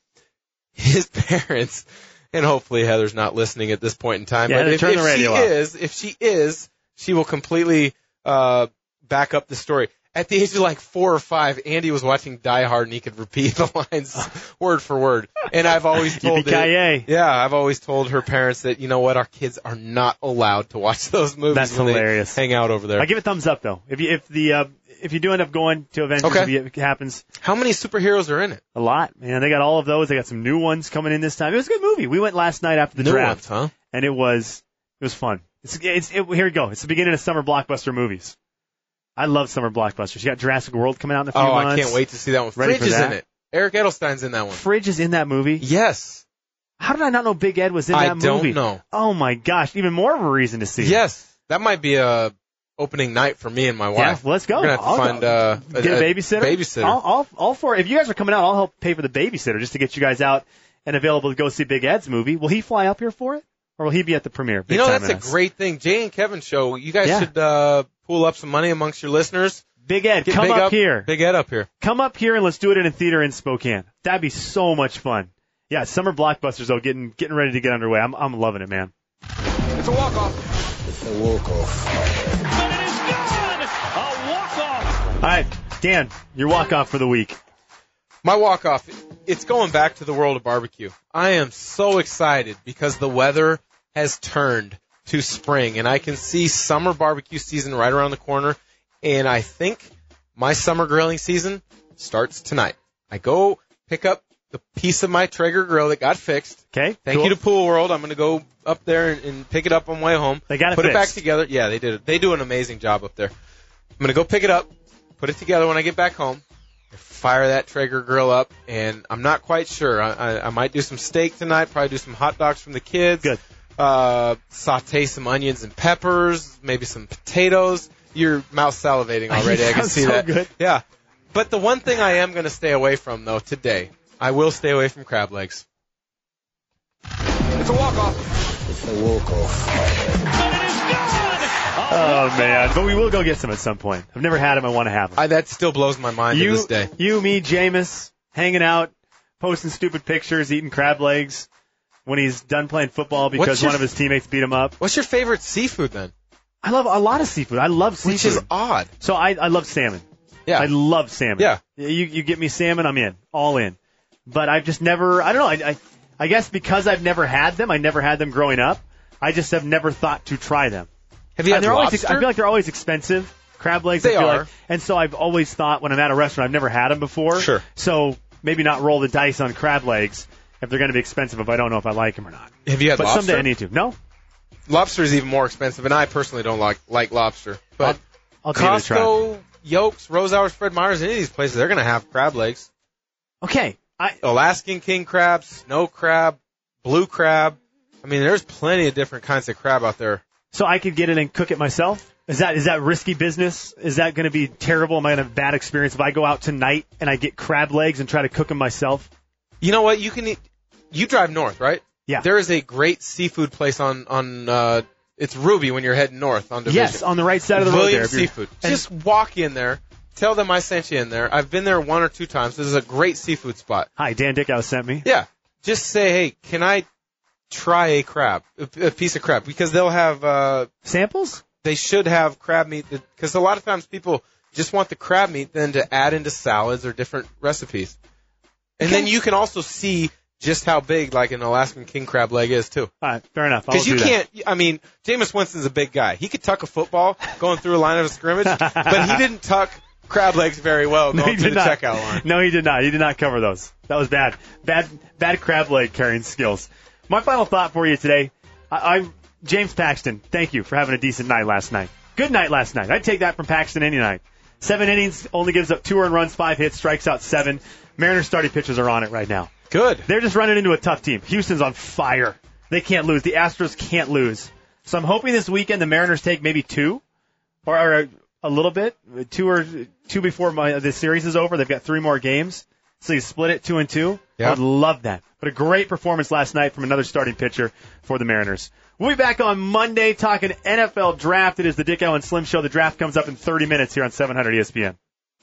his parents, and hopefully Heather's not listening at this point in time, yeah, but if, turn if the she radio off. is, if she is, she will completely uh back up the story. At the age of like four or five, Andy was watching Die Hard and he could repeat the lines word for word. And I've always told Yippee-ki-yay. it, yeah, I've always told her parents that, you know what, our kids are not allowed to watch those movies. That's when hilarious. They hang out over there. I give it thumbs up though. If you if the uh, if you do end up going to Avengers, Okay. if it happens, How many superheroes are in it? a lot, man. They got all of those. They got some new ones coming in this time. It was a good movie. We went last night after the New draft, ones, huh? and it was it was fun. It's it's it, here we go. It's the beginning of summer blockbuster movies. I love summer blockbusters. You got Jurassic World coming out in a few Oh, months. I can't wait to see that one. Ready Fridge for is that? in it. Eric Edelstein's in that one. Fridge is in that movie. Yes. How did I not know Big Ed was in I that don't movie? know. Oh my gosh, even more of a reason to see it. Yes. That might be a opening night for me and my Yeah, wife. let's go. We're going to have to I'll find go. uh, Get a babysitter. babysitter. All, all, all for if you guys are coming out, I'll help pay for the babysitter just to get you guys out and available to go see Big Ed's movie. Will he fly up here for it, or will he be at the premiere? Big You know, time that's a ass. great thing. Jay and Kevin show. You guys Yeah. should uh, pool up some money amongst your listeners. Big Ed, Get come Big up, here. Big Ed up here. Come up here and let's do it in a theater in Spokane. That'd be so much fun. Yeah, summer blockbusters though, getting getting ready to get underway. I'm I'm loving it, man. It's a walk-off. It's a walk-off. But it is gone! A walk-off! All right, Dan, your walk off for the week. My walk-off, it's going back to the world of barbecue. I am so excited because the weather has turned to spring, and I can see summer barbecue season right around the corner, and I think my summer grilling season starts tonight. I go pick up the piece of my Traeger grill that got fixed. Okay, Thank cool. you to Pool World. I'm going to go up there and, and pick it up on my way home. They got it Put it back fixed. together. Yeah, they did it. They do an amazing job up there. I'm going to go pick it up, put it together when I get back home, fire that Traeger grill up, and I'm not quite sure. I, I, I might do some steak tonight, probably do some hot dogs from the kids. Good. Uh, saute some onions and peppers, maybe some potatoes. Your mouth salivating already. I can Sounds see so that. good. Yeah. But the one thing I am going to stay away from, though, today, I will stay away from crab legs. It's a walk-off. It's a walk-off. But it is gone! Oh man, but we will go get some at some point. I've never had them. I want to have them. I, that still blows my mind to you, this day. you, me, Jameis, hanging out, posting stupid pictures, eating crab legs when he's done playing football because What's your one of his teammates beat him up. What's your favorite seafood, then? I love a lot of seafood. I love seafood. Which is odd. So I, I love salmon. Yeah. I love salmon. Yeah. You you get me salmon, I'm in, all in. But I've just never. I don't know. I, I I guess because I've never had them, I never had them growing up. I just have never thought to try them. Have you And had they're always. lobster? I feel like they're always expensive. Crab legs. They I feel are. Like, and so I've always thought when I'm at a restaurant, I've never had them before. Sure. So maybe not roll the dice on crab legs if they're going to be expensive if I don't know if I like them or not. Have you had But lobster? someday I need to. No. Lobster is even more expensive, and I personally don't like like lobster. But I'll give it a try. Costco, Yolks, Rose Hours, Fred Meyer's, any of these places, they're going to have crab legs. Okay. I Alaskan king crab, snow crab, blue crab. I mean, there's plenty of different kinds of crab out there. So I could get it and cook it myself? Is that is that risky business? Is that going to be terrible? Am I going to have a bad experience if I go out tonight and I get crab legs and try to cook them myself? You know what? You can eat. You drive north, right? Yeah. There is a great seafood place on on. Uh, it's Ruby when you're heading north on Division. Yes, on the right side of the road William there. if you're- Seafood. and- Just walk in there. Tell them I sent you in there. I've been there one or two times. This is a great seafood spot. Hi, Dan Dickhouse sent me. Yeah. Just say, hey, can I try a crab, a, a piece of crab? Because they'll have, uh, Samples? they should have crab meat. Because a lot of times people just want the crab meat then to add into salads or different recipes. And then you can also see just how big like an Alaskan king crab leg is too. All right, fair enough. I'll Because you do that. can't, I mean, Jameis Winston's a big guy. He could tuck a football going through a line of scrimmage, but he didn't tuck crab legs very well No, going he through did the not. checkout line. No, he did not. He did not cover those. That was bad. Bad, bad crab leg carrying skills. My final thought for you today, I, I James Paxton, thank you for having a decent night last night. Good night last night. I'd take that from Paxton any night. Seven innings, only gives up two earned runs, five hits, strikes out seven. Mariners starting pitchers are on it right now. Good. They're just running into a tough team. Houston's on fire. They can't lose. The Astros can't lose. So I'm hoping this weekend the Mariners take maybe two, or, or a, a little bit, two or two before my, the series is over. They've got three more games. So you split it two and two. Yeah. I would love that. But a great performance last night from another starting pitcher for the Mariners. We'll be back on Monday talking N F L draft. It is the Dick Allen Slim Show. The draft comes up in thirty minutes here on seven hundred E S P N.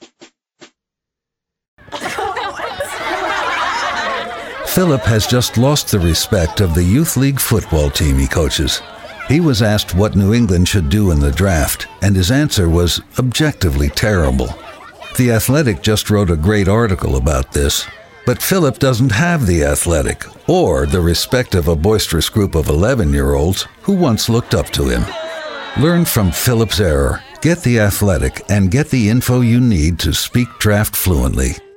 Philip has just lost the respect of the youth league football team he coaches. He was asked what New England should do in the draft, and his answer was objectively terrible. The Athletic just wrote a great article about this. But Philip doesn't have the Athletic, or the respect of a boisterous group of eleven-year-olds who once looked up to him. Learn from Philip's error, get the Athletic, and get the info you need to speak draft fluently.